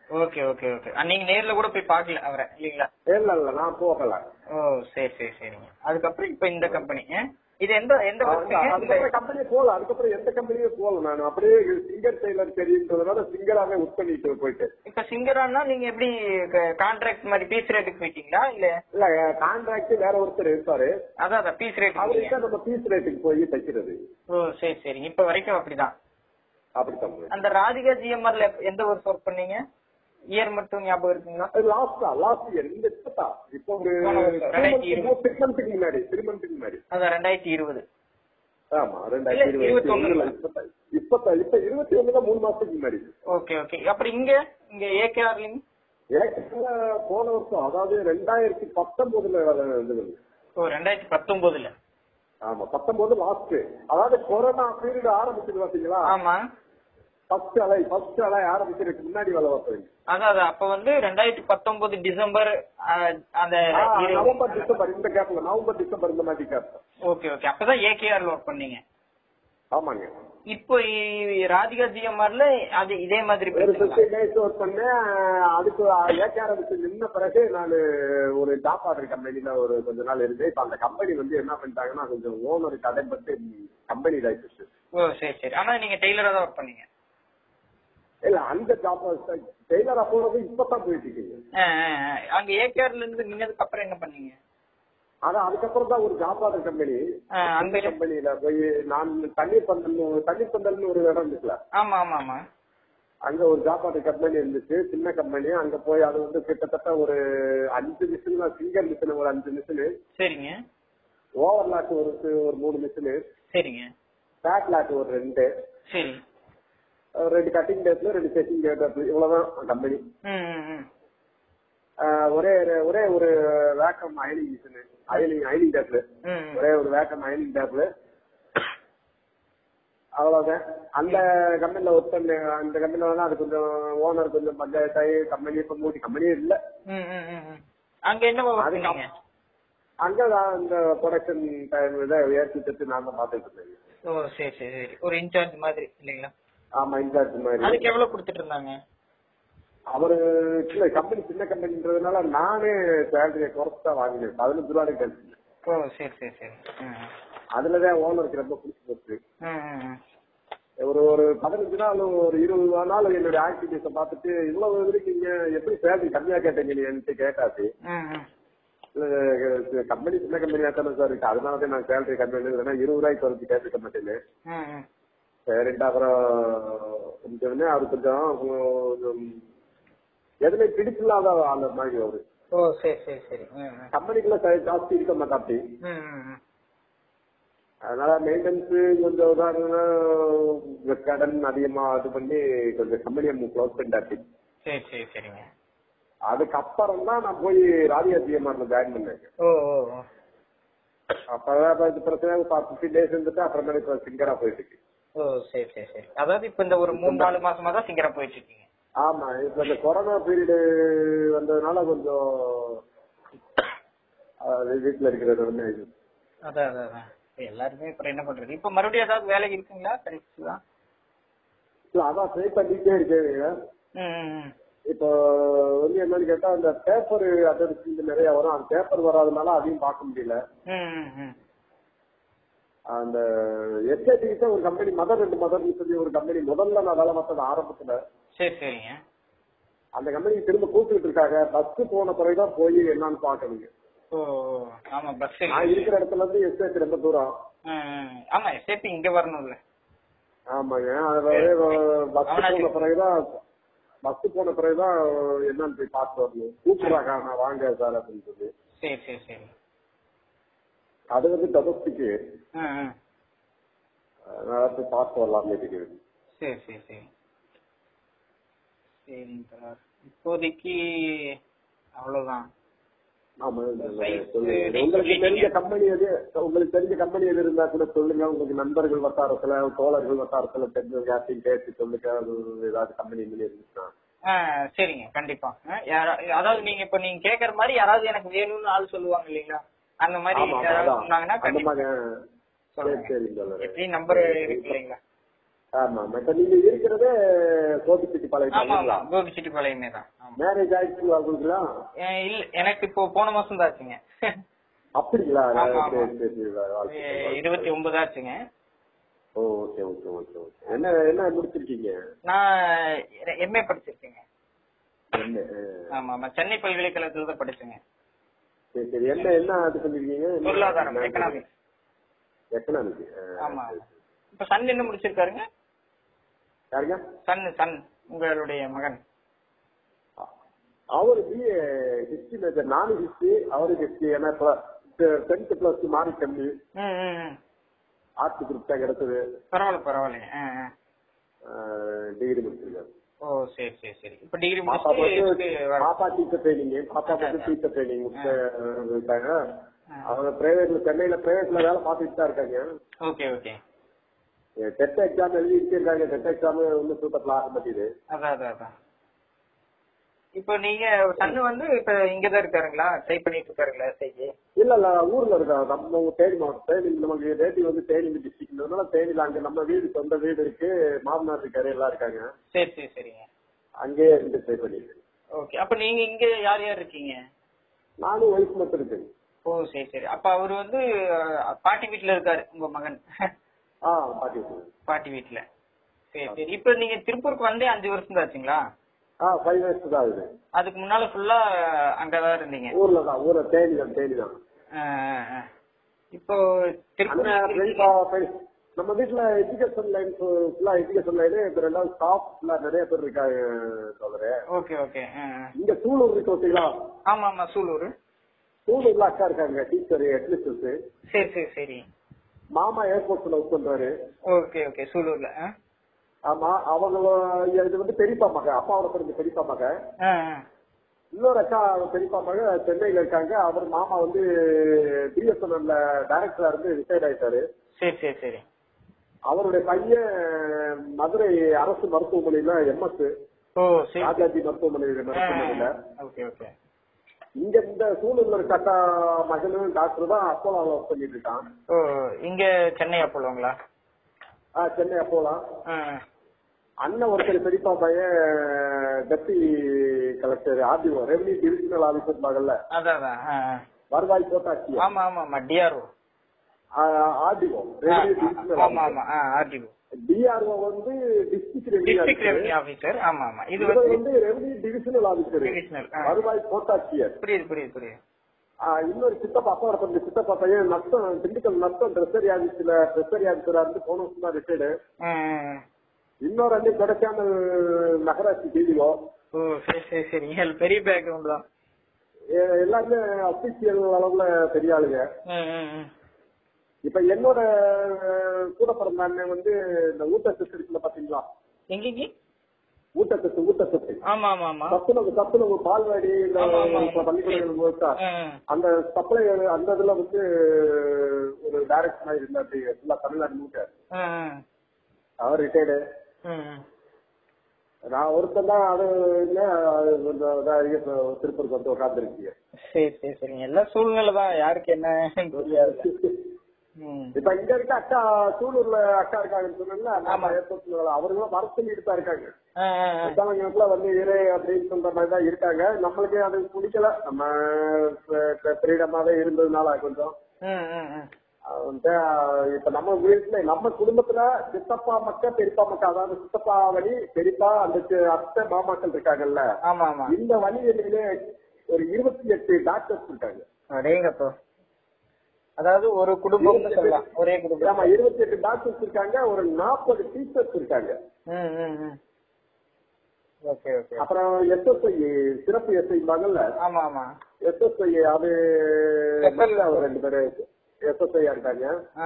ஓகே ஓகே ஓகே. நீங்க நேர்ல கூட போய் பாக்கல அவரை இல்லீங்களா? இல்ல இல்ல நான் போகல. ஓ சரி சரி சரிங்க. அதுக்கப்புறம் இப்ப இந்த கம்பெனி இது எந்த எந்த கம்பெனியே போகல. அதுக்கப்புறம் எந்த கம்பெனியே போகல. நான் அப்படியே சிங்கர் டெய்லர் தெரியுன்றதுனால சிங்கராவே ஒர்க் பண்ணிட்டு போயிட்டு. இப்ப சிங்கரானா நீங்க எப்படி கான்ட்ராக்ட் மாதிரி பீஸ் ரேட்டுக்கு போயிட்டீங்களா? இல்ல இல்ல கான்ட்ராக்ட் வேற ஒருத்தர் இருப்பாரு. அதான் அதான் பீஸ் ரேட் அவருக்கு நம்ம பீஸ் ரேட்டுக்கு போய் தைக்கிறது. ஓ சரி சரி. இப்ப வரைக்கும் அப்படிதான் அப்படித்தான். அந்த ராதிகா ஜிஎம்ஆர்ல எந்த வருஷம் ஒர்க் பண்ணீங்க? இயர் மட்டும் ஞாபகம் இருக்குங்களா? லாஸ்டா லாஸ்ட் இயர் இந்த இப்ப இப்போ ஒரு திருமணத்துக்கு முன்னாடி திருமணத்துக்கு முன்னாடி அதான் ரெண்டாயிரத்தி இருபது. ஆமா ரெண்டாயிரத்தி இருபத்தி ஒண்ணுல இப்ப இப்ப இப்ப இருபத்தி ஒண்ணுல மூணு மாசத்துக்கு முன்னாடி. Okay okay. அப்புறம் இங்க இங்க ஏகேஆர்லிங் போன வருஷம் அதாவது ரெண்டாயிரத்தி பத்தொன்பதுல இருந்தது. ஓ ரெண்டாயிரத்தி பத்தொன்பதுல. ஆமா பத்தொன்பது லாஸ்ட். அதாவது கொரோனா பீரியட் ஆரம்பிச்சது பாத்தீங்களா? ஆமா ஃபர்ஸ்ட் அலை ஃபர்ஸ்ட் அலை ஆரம்பிக்கிறதுக்கு முன்னாடி வேலை பார்த்தீங்க. அதான் அப்ப வந்து ரெண்டாயிரத்தி பத்தொன்பது டிசம்பர் அந்த நவம்பர் டிசம்பர் இந்த கேப்ல நவம்பர் டிசம்பர் இந்த மாதிரி கேப். Okay okay. அப்பதான் ஏகேஆர்ல ஒர்க் பண்ணீங்க. ஆமாங்க. இப்போ ராதிகா ஜிஎம்ஆர்ல அது இதே மாதிரி ஒர்க் பண்ணேன். அதுக்கு ஏகேஆர் நின்ன பிறகு நான் ஒரு ஜாப் ஆர்டர் கம்பெனில ஒரு கொஞ்ச நாள் இருந்து இப்ப அந்த கம்பெனி வந்து என்ன பண்ணிட்டாங்கன்னா கொஞ்சம் ஓனர் தடைப்பட்டு கம்பெனி ஆயிடுச்சு. ஓ சரி சரி. ஆனா நீங்க டெய்லரா தான் ஒர்க் பண்ணீங்க? இல்ல அந்த ஜாப் டெய்லரா போறது இப்பதான் போயிட்டு இருக்கீங்க. அங்க ஏகேஆர்ல இருந்து நின்னதுக்கு அப்புறம் என்ன பண்ணீங்க? அதான் அதுக்கப்புறம் தான் ஒரு ஜாப் ஆர்டர் கம்பெனி அந்த கம்பெனில போய் நான் தண்ணீர் பந்தல் தண்ணீர் பந்தல்னு ஒரு இடம் இருந்துச்சுல. ஆமா ஆமா ஆமா. அங்க ஒரு ஜாப் ஆர்டர் கம்பெனி இருந்துச்சு சின்ன கம்பெனி. அங்க போய் அது வந்து கிட்டத்தட்ட ஒரு அஞ்சு மிஷின் சிங்கர் மிஷின் ஒரு அஞ்சு மிஷினு. சரிங்க. ஓவர்லாக் ஒரு ஒரு மூணு மிஷினு. சரிங்க. பேக் லாக் ஒரு ரெண்டு. சரி. ரெண்டு கட்டிங் டேப்ல ரெண்டு செட்டிங் டேப் இவ்வளவுதான் கம்பெனி. ஒரே ஒரே ஒரு வேக்கம் அயனிங் மிஷின் அயனிங் அயனிங் டேப்ல ஒரே ஒரு வேக்கம் அயனிங் டேப்ல அவ்வளவுதான். அந்த கம்பெனில ஒர்க் பண்ண அந்த கம்பெனில வந்து அது கொஞ்சம் ஓனர் கொஞ்சம் பஞ்சாயத்தாயி கம்பெனி இப்ப மூடி கம்பெனியே இல்ல. அங்க என்ன அங்க அந்த ப்ரொடக்ஷன் டைம் ஏற்றி தட்டு நான் தான் பாத்துட்டு இருந்தேன். ஓ சரி சரி சரி. ஒரு இன்சார்ஜ் மாதிரி இல்லைங்களா? ஆமா இன்சார்ஜ் மாதிரி. அதுக்கு எவ்வளவு கொடுத்துட்டு இருந்தாங்க? அவரு இல்ல கம்பெனி சின்ன கம்பெனின்றதுனால நானே சேலரியை குறைச்சுதான் வாங்கினேன். பதினஞ்சு ரூபாய் கிடைச்சு. ஓ சரி சரி சரி. அதுலதான் ஓனருக்கு ரொம்ப பிடிச்சி போச்சு. ஒரு ஒரு பதினஞ்சு நாள் ஒரு இருபது நாள் என்னுடைய ஆக்டிவிட்டிஸ பாத்துட்டு இவ்வளவு வரைக்கும் நீங்க எப்படி சேலரி கம்மியா கேட்டீங்க கேட்டாச்சு. கம்பெனி சின்ன கம்பெனியா தானே சார் இருக்கு அதனாலதான் நான் சேலரி கம்மி இல்லைன்னா இருபது ரூபாய்க்கு குறைச்சு கேட்டுக்க மாட்டேன்னு. சரின்ட்டு அப்புறம் கொஞ்சம் அவரு கொஞ்சம் எதுவுமே பிடிச்சில்லாத அந்த மாதிரி அவரு. ஓ சரி சரி சரி. கம்பெனிக்குள்ள ஜாஸ்தி இருக்க மாட்டாப்படி. அதனால மெயின்டெனன்ஸ் கொஞ்சம் உதாரணம் கடன் அதிகமா இது பண்ணி கொஞ்சம் கம்பெனியை க்ளோஸ் பண்ணிட்டாச்சு. சரி சரி சரிங்க. அதுக்கப்புறம் தான் நான் போய் ராதிகா ஜிஎம்ஆர்ல ஜாயின் பண்ணேன். ஓ அப்பதான் பிரச்சனை பிப்டீன் டேஸ் இருந்துட்டு அப்புறமேல இப்ப சிங்கரா போயிட்டு இருக்கு. ஓ சரி சரி சரி. அதாவது இப்ப இந்த ஒரு மூணு நாலு மாசமா தான் சிங்கரா போயிட்டு இருக்கீங்க? ஆமா இப்ப இந்த கொரோனா பீரியடு வந்ததுனால கொஞ்சம் வீட்டுல இருக்கிறது வந்து அதான் அதான் எல்லாருமே இப்ப என்ன பண்றது. இப்ப மறுபடியும் ஏதாவது வேலை இருக்குங்களா? கிடைச்சுதான் இல்ல அதான் ட்ரை பண்ணிட்டே இருக்கேன். இப்போ வந்து என்னன்னு கேட்டா அந்த பேப்பர் அட்வர்டைஸ்மெண்ட் நிறைய வரும். அந்த பேப்பர் வராதனால அதையும் பார்க்க முடியல. அந்த எஸ்ஏடிக்கு ஒரு கம்பெனி மதர் ரெண்டு மதர்னு சொல்லி ஒரு கம்பெனி முதல்ல நான் வேலை பார்த்தது ஆரம்பத்துல. சரி சரிங்க. அந்த கம்பெனிக்கு திரும்ப கூப்பிட்டு இருக்காங்க. பஸ் போன பிறகுதான் போய் என்னன்னு பாக்கணுங்க. ஆமா பஸ் நான் இருக்கிற இடத்துல இருந்து எஸ்ஏடி ரொம்ப தூரம். ஆமா எஸ்ஏடி இங்க வரணும்ல. ஆமாங்க. அதாவது பஸ் போன பிறகுதான் பஸ் போன பிறகுதான் என்னன்னு போய் பார்த்து வரணும். கூப்பிடுறாங்க நான் வாங்க சார் அப்படின்னு சொல்லி. சரி சரி சரி. அது வந்து டொமஸ்டிக்கு அதனால போய் பார்த்து வரலாம். சரி சரி சரி சரிங்க. இப்போதைக்கு அவ்வளவுதான். ஆமா உங்களுக்கு தெரிஞ்ச கம்பெனி எது உங்களுக்கு தெரிஞ்ச கம்பெனி எது இருந்தா கூட சொல்லுங்க. உங்களுக்கு நண்பர்கள் வட்டாரத்துல தோழர்கள் வட்டாரத்துல தெரிஞ்சவங்க யார்ட்டையும் கேட்டு சொல்லுங்க. ஏதாவது கம்பெனி இருந்துச்சுன்னா. சரிங்க கண்டிப்பா. அதாவது நீங்க இப்ப நீங்க கேக்குற மாதிரி யாராவது எனக்கு வேணும்னு ஆள் சொல்லுவாங்க இல்லீங்களா? அந்த மாதிரி சொன்னாங்கன்னா கண்டிப்பா சொல்லுங்க. எப்படி நம்பர் இருக்கு இல்லீங்களா? ஆமா, இப்ப நீங்க இருக்கிறதே கோபிச்செட்டிப்பாளையம். கோபிச்செட்டிப்பாளையமே தான். மேரேஜ் ஆயிடுச்சு அவங்களுக்குலாம்? இல்ல, எனக்கு இப்போ போன மாசம் தான் ஆச்சுங்க. அப்படிங்களா? இருபத்தி ஒன்பது ஆச்சுங்க. Okay okay okay okay. என்ன என்ன முடிச்சிருக்கீங்க? நான் எம்ஏ படிச்சிருக்கேங்க. ஆமா ஆமா, சென்னை பல்கலைக்கழகத்துல தான் படிச்சேங்க. சரி சரி. என்ன என்ன அது பண்ணிருக்கீங்க? பொருளாதாரம், எக்கனாமிக்ஸ். எக்கனாமிக்ஸ். ஆமா. இப்ப சன் என்ன முடிச்சிருக்காருங்க? யாருங்க? சன் சன் உங்களுடைய மகன். அவரு பிஏ ஹிஸ்டரி மேஜர், நானும் ஹிஸ்டரி, அவரு ஹிஸ்டரி. ஏன்னா டென்த் பிளஸ் மார்க் கம்மி, ஆர்ட்ஸ் குரூப் தான் கிடைச்சது. பரவாயில்ல பரவாயில்ல. டிகிரி முடிச்சிருக்காரு. ஓ சரி சரி சரி. இப்ப டிகிரி பாப்பா டீச்சர் ட்ரைனிங், பாப்பா வந்து டீச்சர் ட்ரைனிங் இருக்காங்க. அவங்க பிரைவேட்ல, சென்னையில பிரைவேட்ல வேலை பார்த்துட்டு தான் இருக்காங்க. Okay okay. டெஸ்ட் எக்ஸாம் எழுதி இருக்காங்க. டெஸ்ட் எக்ஸாம் ஒன்னும் சூப்பர்ல ஆக மாட்டேங்குது. அதான் அதான் அதான். இப்ப நீங்க சன்னு வந்து இப்ப இங்கதான் இருக்காருங்களா? ட்ரை பண்ணிட்டு இருக்காருங்களா எஸ்ஐக்கு? இல்ல இல்ல, ஊர்ல இருக்காங்க. நம்ம தேனி மாவட்டம், தேனி நமக்கு ரேட்டி வந்து தேனி டிஸ்ட்ரிக்ட்னால தேனியில அங்க நம்ம வீடு, சொந்த வீடு இருக்கு, மாமனார் இருக்காரு, எல்லாம் இருக்காங்க. சரி சரி சரிங்க. அங்கேயே இருந்து ட்ரை பண்ணிட்டு. ஓகே. அப்ப நீங்க இங்க யார் யார் இருக்கீங்க? நானும் ஒய்ஃப் மட்டும் இருக்கேன். ஓ சரி சரி. அப்ப அவரு வந்து பாட்டி வீட்டுல இருக்காரு உங்க மகன்? ஆ, பாட்டி வீட்டுல. பாட்டி வீட்டுல. சரி சரி. இப்ப நீங்க திருப்பூருக்கு வந்தே அஞ்சு வருஷம் தான் ஆச்சுங்களா? ஆ, ஃபைவ் இயர்ஸ் தான் ஆகுது. அதுக்கு முன்னால ஃபுல்லா அங்கதான் இருந்தீங்க? ஊர்ல தான், ஊர்ல தேனி தான், தேனி தான். இப்போ திருப்பூர் நம்ம வீட்டுல எஜுகேஷன் லைன் ஃபுல்லா, எஜுகேஷன் லைனு இப்ப ரெண்டாவது ஸ்டாஃப் ஃபுல்லா நிறைய பேர் இருக்காங்க சொல்றேன். Okay okay. இங்க சூலூர் இருக்கு ஓகேங்களா? ஆமா ஆமா, சூலூர். சூலூர்ல அக்கா இருக்காங்க, டீச்சர், ஹெட்மிஸ்டர்ஸ். சரி சரி சரி. மாமா ஏர்போர்ட்ல ஒர்க் பண்றாரு. Okay okay. சூலூர்ல. ஆமா, அவங்க இது வந்து பெரியப்பா மக, அப்பாவோட பிறந்த பெரியப்பா மக. இன்னொரு அக்கா பெரியப்பா மக சென்னையில இருக்காங்க. அவர் மாமா வந்து பிஎஸ்என்எல்ல டைரக்டரா இருந்து ரிட்டையர்ட் ஆயிட்டாரு. சரி சரி சரி. அவருடைய பையன் மதுரை அரசு மருத்துவமனையில எம்எஸ், ராஜாஜி மருத்துவமனையில மருத்துவமனையில. Okay okay. இங்க இந்த சூழல்ல இருக்க அக்கா மகனும் டாக்டர் தான், அப்போலோல ஒர்க் பண்ணிட்டு இருக்கான். ஓ, இங்க சென்னை அப்போலோங்களா? ஆ, சென்னை அப்போலோ. அண்ணன் ஒருத்தர் பெரியப்பா பையன் deputy collector, RDO, revenue divisional officer மகள்ல. அதான் வருவாய் கோட்டாட்சி. ஆமா ஆமா, டிஆர்ஓ. RTO, revenue divisional. ஆமா ஆமா, ஆர்டிஓ. டிஆர்ஓ வந்து டிஸ்ட்ரிக்ட் ரெவன்யூ ஆபீசர். ஆமா ஆமா, இது வந்து ரெவன்யூ டிவிஷனல் ஆபீசர், வருவாய் கோட்டாட்சியர். புரியுது புரியுது புரியுது. இன்னொரு சித்தப்பா, அப்பா கொஞ்சம் சித்தப்பா பையன் நஷ்டம், திண்டுக்கல் நஷ்டம் ட்ரெஸரி ஆபீஸ்ல ட்ரெஸரி ஆபீசரா இருந்து போன வருஷம் தான் ரிட்டையர்டு. இன்னொரு அண்ணி கொடைக்கானல் நகராட்சி டிவிஓ. ஓ சரி சரி சரி. பெரிய பேக்ரவுண்ட் தான். எல்லாருமே அபிஷியல் அளவுல பெரிய ஆளுங்க. இப்ப என்னோட கூட பிறந்த அண்ணன் வந்து இந்த ஊட்டச்சத்து இருக்குல்ல பாத்தீங்களா? எங்க? ஊட்டச்சத்து, ஊட்டச்சத்து. ஆமா ஆமா ஆமா. சத்துணவு, சத்துணவு, பால்வாடி, பள்ளிக்கூடங்கள், அந்த சப்ளை, அந்த இதுல வந்து ஒரு டைரக்டர் இருந்தாரு ஃபுல்லா தமிழ்நாடு முழுக்க. அவர் ரிட்டையர்டு. நான் ஒருத்தன் தான். அது திருப்பூருக்கு வந்து உட்காந்துருக்கீங்க. சரி சரி சரிங்க. எல்லா சூழ்நிலை தான், யாருக்கு என்ன தெரியாது. இப்ப இங்க இருக்க அக்கா சூலூர்ல அக்கா இருக்காங்கன்னு சொன்னா, அவர்களும் வர சொல்லிட்டு தான் இருக்காங்க. வந்து இரு அப்படின்னு சொல்ற மாதிரி தான் இருக்காங்க. நம்மளுக்கு அது பிடிக்கல. நம்ம ஃப்ரீடமாவே இருந்ததுனால கொஞ்சம் இப்ப நம்ம வீட்டுல, நம்ம குடும்பத்துல சித்தப்பா மக்கள், பெரியப்பா மக்கள், அதாவது சித்தப்பா வழி, பெரியப்பா, அந்த அத்தை மாமாக்கள் இருக்காங்கல்ல, இந்த வழியிலே ஒரு இருபத்தி எட்டு டாக்டர்ஸ் இருக்காங்க. அடேங்கப்பா. அதாவது ஒரு குடும்பம் சொல்லலாம், ஒரே குடும்பம். ஆமா, இருபத்தி எட்டு டாக்டர்ஸ் இருக்காங்க, ஒரு நாற்பது டீச்சர்ஸ் இருக்காங்க. Okay okay. அப்புறம் எஸ்எஸ்ஐ, சிறப்பு எஸ்ஐ மகள்ல. ஆமா ஆமா, எஸ்எஸ்ஐ, அது ரெண்டு பேரு எஸ்எஸ்ஐயா இருக்காங்க.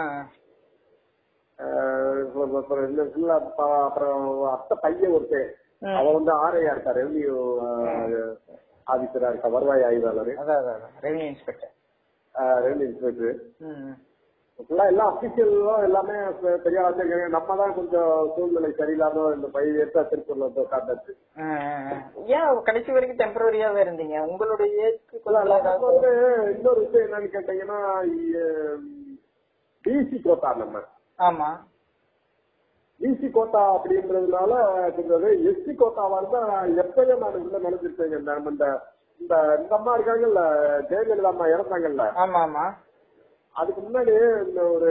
அப்புறம் அத்தை பையன் ஒருத்தர், அவன் வந்து ஆர்ஐயா இருக்கா, ரெவன்யூ ஆபீசரா இருக்கா, வருவாய் ஆய்வாளர், ரெவன்யூ இன்ஸ்பெக்டர். Revenue inspector. எல்லாம் அபிஷியலும் எல்லாமே பெரிய ஆசிரியர். நம்ம தான் கொஞ்சம் சூழ்நிலை சரியில்லாம இந்த ஃபைவ் இயர்ஸா திருப்பூர்ல வந்து உட்காந்துச்சு. ஏன் கடைசி வரைக்கும் டெம்பரரியாவே இருந்தீங்க? உங்களுடைய வந்து இன்னொரு விஷயம் என்னன்னு கேட்டீங்கன்னா, பிசி கோட்டா நம்ம. ஆமா, பிசி கோட்டா அப்படின்றதுனால எஸ்சி கோட்டாவா இருந்தா எப்பயும் நான் உள்ள நினைச்சிருக்கேங்க. நம்ம இந்த இந்த இந்த அம்மா இருக்காங்கல்ல, ஜெயலலிதா அம்மா இறந்தாங்கல்ல, ஆமா ஆமா, அதுக்கு முன்னாடி இந்த ஒரு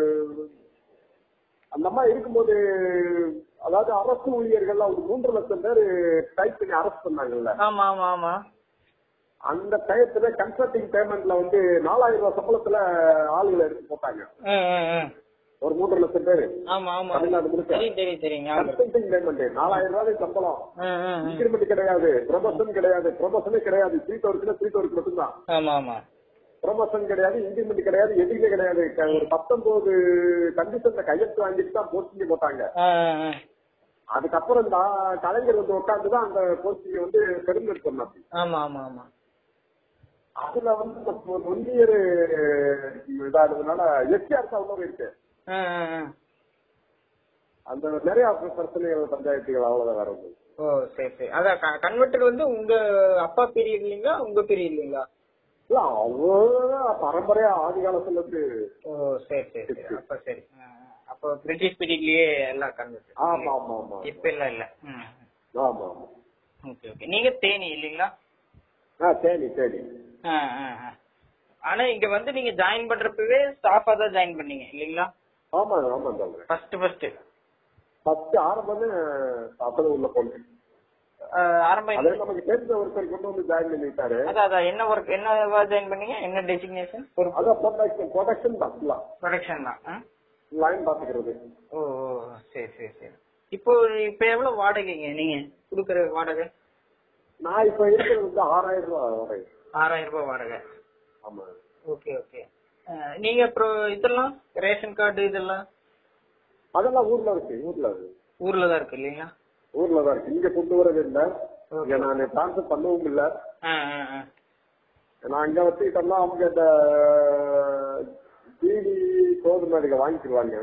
அந்த அம்மா இருக்கும்போது, அதாவது அரசு ஊழியர்கள் ஒரு மூன்று லட்சம் பேர் டைப் பண்ணி அரெஸ்ட் பண்ணாங்கல்ல. ஆமா ஆமா ஆமா. அந்த டயத்துல கன்சல்டிங் பேமெண்ட்ல வந்து நாலாயிரம் ரூபாய் சம்பளத்துல ஆளுகளை எடுத்து போட்டாங்க. ஒரு மூன்று லட்சம் பேரு தமிழ்நாடு முழுக்க கன்சல்டிங் பேமெண்ட் நாலாயிரம் ரூபாய் சம்பளம். இன்கிரிமெண்ட் கிடையாது, ப்ரொமோஷன் கிடையாது, ப்ரொமோஷனே கிடையாது. சீட் ஒர்க்குல சீட் ஒர்க் மட்டும்தான். ப்ரொமோஷன் கிடையாது, இன்கிரிமெண்ட் கிடையாது, எதுவுமே கிடையாது. ஒரு பத்தொன்பது கண்டிஷன்ல கையெழுத்து வாங்கிட்டு தான் போஸ்டிங் போட்டாங்க. அதுக்கப்புறம் தான் கலைஞர் வந்து உட்காந்துதான் அந்த போஸ்டிங் வந்து பெருந்தெடுத்து பண்ணாங்க. அதுல வந்து ஒன் இயர் இதானதுனால எஸ்ஆர் தான் உள்ள இருக்கு. அந்த நிறைய பிரச்சனைகள் பஞ்சாயத்துகள் அவ்வளவுதான் வேற ஒன்று. ஓ சரி சரி. அதான் கன்வெர்டர் வந்து உங்க அப்பா பீரியட் இல்லீங்களா, உங்க பீரியட் இல்லீங்களா? இல்ல அவ்வளவு பரம்பரையா ஆதி காலத்துல இருந்து. ஓ சரி சரி சரி. அப்ப சரி. அப்போ பிரிட்டிஷ் பீரியட்லயே எல்லாம் கன்வெர்டர். ஆமா ஆமா ஆமா. இப்ப இல்ல இல்ல. ஆமா ஆமா. Okay okay. நீங்க தேனி இல்லீங்களா? ஆ தேனி தேனி. ஆனா இங்க வந்து நீங்க ஜாயின் பண்றப்பவே ஸ்டாஃபா தான் ஜாயின் பண்ணீங்க இல்லீங்களா? ஆமா ஆமா. ஃபர்ஸ்ட் ஃபர்ஸ்ட் ஃபர்ஸ்ட் ஆரம்பமே ஸ்டாஃப்ல உள்ள போனேன். ஆரம்பம் அதே நமக்கு தெரிஞ்ச ஒருத்தர் கொண்டு வந்து ஜாயின் பண்ணிட்டாரு. அதான் அதான் என்ன ஒர்க் என்ன ஜாயின் பண்ணீங்க? என்ன டெசிக்னேஷன்? அதான் ப்ரொடக்ஷன் ப்ரொடக்ஷன் தான். ப்ரொடக்ஷன் தான். லைன் பாத்துக்கிறது. ஓ சரி சரி சரி. இப்போ இப்ப எவ்வளவு வாடகைங்க நீங்க குடுக்கற வாடகை? நான் இப்ப இருக்கிறது வந்து ஆறாயிரம் ரூபாய் வாடகை. ஆறாயிரம் ரூபாய் வாடகை. ஆமா. Okay okay. நீங்க அப்புறம் இதெல்லாம் ரேஷன் கார்டு இதெல்லாம் அதெல்லாம் ஊர்ல இருக்கு. ஊர்ல இருக்கு. ஊர்ல தான் இருக்கு இல்லீங்களா? ஊர்ல தான் இருக்கு. இங்க கொண்டு வரது இல்ல. நான் டிரான்ஸ்பர் பண்ணவும் இல்ல. நான் அங்க வச்சுக்கிட்டோம்னா அவங்க இந்த டிடி கோதுமை வாங்கிக்கிடுவாங்க.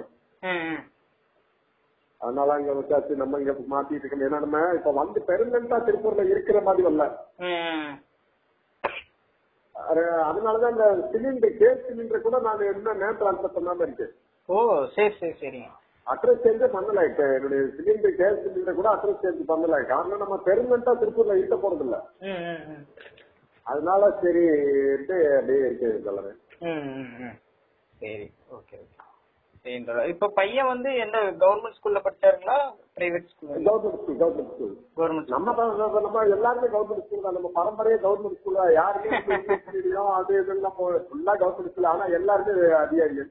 அதனால அங்க வச்சாச்சு. நம்ம இங்க மாத்திட்டு இருக்கோம். ஏன்னா நம்ம இப்ப வந்து பெருந்தா திருப்பூர்ல இருக்கிற மாதிரி வரல. அதனாலதான் இந்த சிலிண்டர் கேஸ் சிலிண்டர் கூட நான் இன்னும் நேம் டிரான்ஸ்பர் பண்ணாம இருக்கேன். ஓ சரி சரி சரி. அட்ரஸ் சேஞ்ச் பண்ணல. என்னுடைய சிலிண்டர் கேஸ் சிலிண்டர் கூட அட்ரஸ் சேஞ்ச் பண்ணல. காரணம் நம்ம பெருமனண்டா திருப்பூர்ல இருக்க போறது இல்ல. அதனால சரி அப்படியே இருக்கு எல்லாமே. சரி ஓகே ஓகே. இப்ப பையன் வந்து என்ன கவர்மெண்ட் ஸ்கூல்ல படிச்சாருங்களா private school? Government school. Government school. Government. நம்ம நம்ம எல்லாருமே கவர்மெண்ட் ஸ்கூல் தான். நம்ம பரம்பரையே கவர்மெண்ட் ஸ்கூல். யாருமே அது இதெல்லாம் ஃபுல்லா கவர்மெண்ட் ஸ்கூல். ஆனா எல்லாருமே அதிகாரிகள்.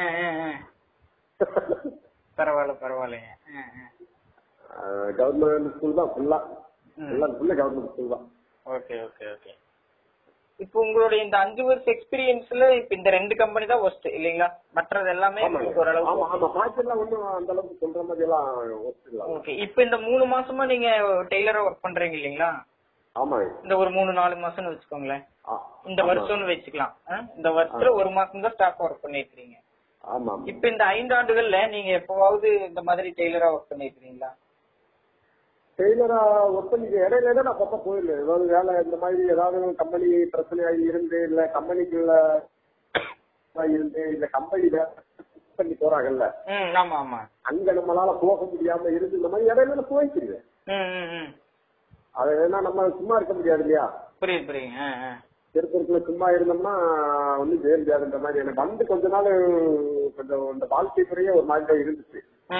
பரவாயில்ல பரவாயில்லைங்க. கவர்மெண்ட் ஸ்கூல் தான் ஃபுல்லா. எல்லாம் ஃபுல்லா கவர்மெண்ட் ஸ்கூல் தான். Okay okay okay. இப்போ உங்களுடைய இந்த அஞ்சு வருஷம் எக்ஸ்பீரியன்ஸ்ல இப்ப இந்த ரெண்டு கம்பெனி தான் ஒஸ்ட் இல்லீங்களா? மற்றது எல்லாமே ஓரளவுக்கு. ஆமா ஆமா. பாக்கெல்லாம் ஒண்ணும் அந்த அளவுக்கு சொல்ற மாதிரி எல்லாம் ஒஸ்ட் இல்ல. ஓகே. இப்போ இந்த மூணு மாசமா நீங்க டெய்லரா ஒர்க் பண்றீங்க இல்லீங்களா? ஆமா. இந்த ஒரு மூணு நாலு மாசம்னு வச்சுக்கோங்களேன். இந்த வருஷம்னு வச்சுக்கலாம். இந்த வருஷத்துல ஒரு மாசம் தான் ஸ்டாஃப் ஒர்க் பண்ணிருக்கீங்க. ஆமா. இப்ப இந்த ஐந்து ஆண்டுகள்ல நீங்க எப்பவாவது இந்த மாதிரி டெய்லரா ஒர்க் பண்ணிருக்கீங்களா? டெய்லரா ஒர்க் பண்ணிக்க இடையில இடம் நான் பக்கம் போயிடல. ஏதாவது வேலை இந்த மாதிரி ஏதாவது கம்பெனி பிரச்சனையாகி இருந்து இல்ல கம்பெனிக்குள்ள இருந்து இல்ல கம்பெனி பண்ணி போறாங்கல்ல, ஆமா ஆமா, அங்க நம்மளால போக முடியாம இருந்து இந்த மாதிரி இடையில போயிடுச்சு. அது ஏன்னா நம்ம சும்மா இருக்க முடியாது இல்லையா? புரியுது புரியுது. திருப்பூருக்குள்ள சும்மா இருந்தோம்னா ஒன்னும் செய்ய முடியாதுன்ற மாதிரி எனக்கு வந்து கொஞ்ச நாள் கொஞ்சம் இந்த வாழ்க்கை முறையே ஒரு மாதிரி இருந்துச்சு.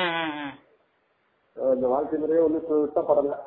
இந்த வாழ்க்கை முறையே ஒன்னும் சுத்தப்படல.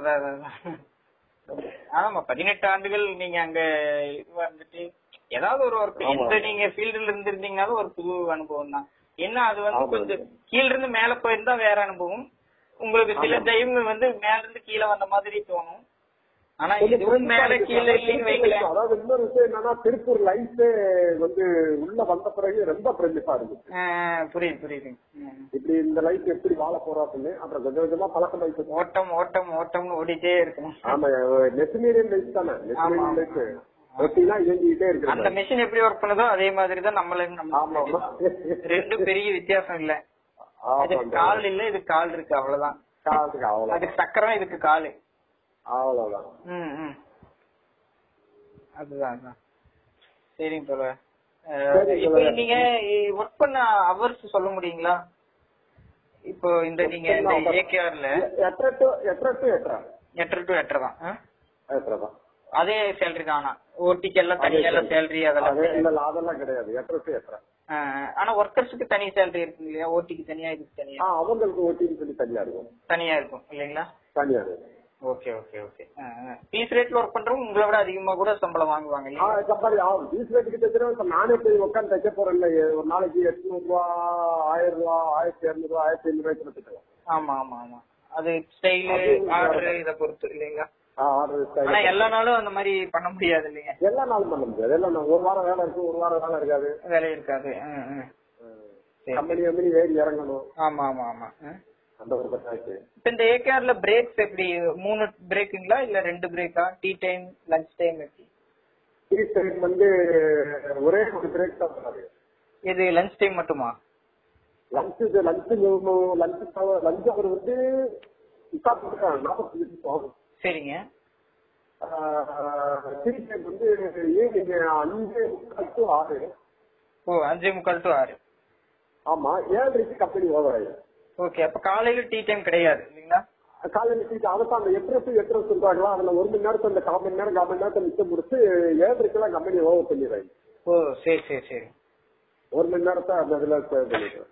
ஆமா, பதினெட்டு ஆண்டுகள் நீங்க அங்க இது வந்துட்டு ஏதாவது ஒரு ஒர்க் எந்த நீங்க ஃபீல்டுல இருந்திருந்தீங்கனாலும் ஒரு புது அனுபவம் தான். என்ன அது வந்து கொஞ்சம் கீழ இருந்து மேல போயிருந்தா வேற அனுபவம். உங்களுக்கு சில டைம் வந்து மேல இருந்து கீழே வந்த மாதிரி தோணும். ஆனா இதுவும் மேல கீழே இல்லைன்னு வைக்கல. அதாவது இன்னொரு விஷயம் என்னன்னா திருப்பூர் லைஃபே வந்து உள்ள வந்த பிறகு ரொம்ப பிரமிப்பா இருந்துச்சு. புரியுது புரியுது. இப்படி இந்த லைஃப் எப்படி வாழ போறாப்புன்னு அப்புறம் கொஞ்சம் கொஞ்சமா பழக்கம் ஆயிடுச்சு. ஓட்டம் ஓட்டம் ஓட்டம்னு ஓடிட்டே இருக்கணும். ஆமா, நெசுமீரியன் லைஃப் தானே. நெசுமீரியன் லைஃப் ரொட்டீனா இயங்கிட்டே இருக்கு. அந்த மெஷின் எப்படி ஒர்க் பண்ணுதோ அதே மாதிரிதான் நம்மளும். ரெண்டு பெரிய வித்தியாசம் இல்ல. அதுக்கு கால் இல்ல, இதுக்கு கால் இருக்கு, அவ்வளவுதான். அதுக்கு சக்கரம், இதுக்கு காலு, அவ்வளவுதான். அதுதான் அதுதான். சரிங்க தோழ. இப்ப நீங்க ஒர்க் பண்ண அவர்ஸ் சொல்ல முடியுங்களா? இப்போ இந்த நீங்க இந்த ஏகேஆர்ல எட்டரை டு எட்டரை டு எட்டரை எட்டரை டு எட்டரை தான் எட்டரை தான். அதே சேலரி தானா? ஓடிக்கு எல்லாம் தனியா எல்லாம் சேலரி அதெல்லாம் இல்ல அதெல்லாம் கிடையாது. எட்டரை டு எட்டரை. ஆனா ஒர்க்கர்ஸுக்கு தனி சேலரி இருக்கு இல்லையா? ஓடிக்கு தனியா இதுக்கு தனியா? அவங்களுக்கு ஓடின்னு சொல்லி தனியா இருக்கும். தனியா இருக்கும் இல்லைங்களா? தனியா இருக்கும். Okay okay okay. பீஸ் ரேட்ல ஒர்க் பண்றவங்க உங்களை விட அதிகமா கூட சம்பளம் வாங்குவாங்க இல்லையா? பீஸ் ரேட்டுக்கு தைக்கிறோம். நானே போய் உட்காந்து தைக்க போறேன் இல்ல, ஒரு நாளைக்கு எட்நூறு ரூபா, ஆயிரம் ரூபா, ஆயிரத்தி இருநூறு ரூபா, ஆயிரத்தி ஐநூறு ரூபாய்க்கு தைக்கலாம். ஆமா ஆமா ஆமா. அது ஸ்டைலு ஆர்டர் இதை பொறுத்து இல்லைங்களா? ஆனா எல்லா நாளும் அந்த மாதிரி பண்ண முடியாது இல்லைங்க? எல்லா நாளும் பண்ண முடியாது. எல்லா நாள் ஒரு வாரம் வேலை இருக்கு, ஒரு வாரம் வேலை இருக்காது. வேலை இருக்காது. கம்பெனி கம்பெனி ஏறி இறங்கணும். ஆமா ஆமா ஆமா. அந்த ஒரு பத்தாச்சு. இப்ப இந்த ஏகேஆர்ல பிரேக்ஸ் எப்படி? மூணு பிரேக்குங்களா இல்ல ரெண்டு பிரேக்கா? டீ டைம், லஞ்ச் டைம் எப்படி? டீ டைம் வந்து ஒரே ஒரு பிரேக் தான் வராது. இது லஞ்ச் டைம் மட்டுமா? லஞ்ச் லஞ்ச் லஞ்ச் லஞ்ச் அவர் வந்து நாற்பத்தி நிமிஷம் ஆகும். சரிங்க. டீ டைம் வந்து ஈவினிங் அஞ்சு முக்கால் டு ஆறு. ஓ, அஞ்சே முக்கால் டு ஆறு. ஆமா, ஏழரைக்கு கம்பெனி ஓவர் ஆயிடும். ஓகே, அப்ப காலையில டீ டைம் கிடையாது இல்லைங்களா? காலையில டீ டைம் அதான் அந்த எட்டு டு எட்டு சொல்றாங்களா, அதுல ஒரு மணி நேரத்தை அந்த கால் மணி நேரம் கால் மணி நேரத்தை மிச்சம் முடிச்சு ஏழரைக்கெல்லாம் கம்பெனி ஓவர் பண்ணிடுறாங்க. ஓ சரி சரி சரி. ஒரு மணி நேரத்தை அந்த இதுல பண்ணிடுறேன்.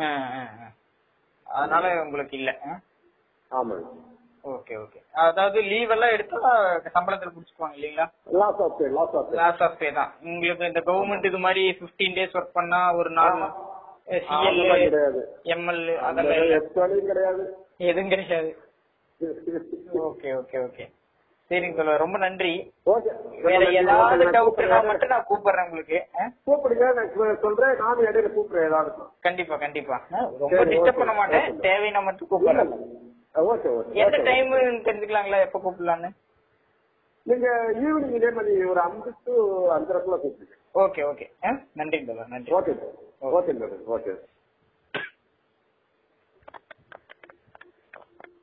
அதனால உங்களுக்கு இல்ல. ஆமாங்க. Okay okay. அதாவது லீவ் எல்லாம் எடுத்தா சம்பளத்துல புடிச்சுக்குவாங்க இல்லீங்களா? Loss of pay. Loss of pay. Loss of pay தான். உங்களுக்கு இந்த கவர்மெண்ட் இது மாதிரி பதினைந்து டேஸ் ஒர்க் பண்ணா ஒரு நாள் சிஎல் கிடையாது, எம்எல் அதெல்லாம் கிடையாது, எதுவும் கிடையாது. Okay okay okay. சரிங்க சொல்ல, ரொம்ப நன்றி. வேற ஏதாவது டவுட்னா மட்டும் நான் கூப்பிடுறேன் உங்களுக்கு. கூப்பிடுங்க, நான் சொல்றேன். நானும் இடையில கூப்பிடுறேன் ஏதாவது. கண்டிப்பா கண்டிப்பா. ரொம்ப டிஸ்டர்ப் பண்ண மாட்டேன், தேவைன்னா மட்டும் கூப்பிடுறேன். Okay okay. எந்த டைம் தெரிஞ்சுக்கலாங்களா எப்ப கூப்பிடலான்னு? நீங்க ஈவினிங் இதே மாதிரி ஒரு அஞ்சு டு அஞ்சரைக்குள்ள கூப்பிடுங்க. Okay okay. நன்றி நன்றி. Okay okay okay.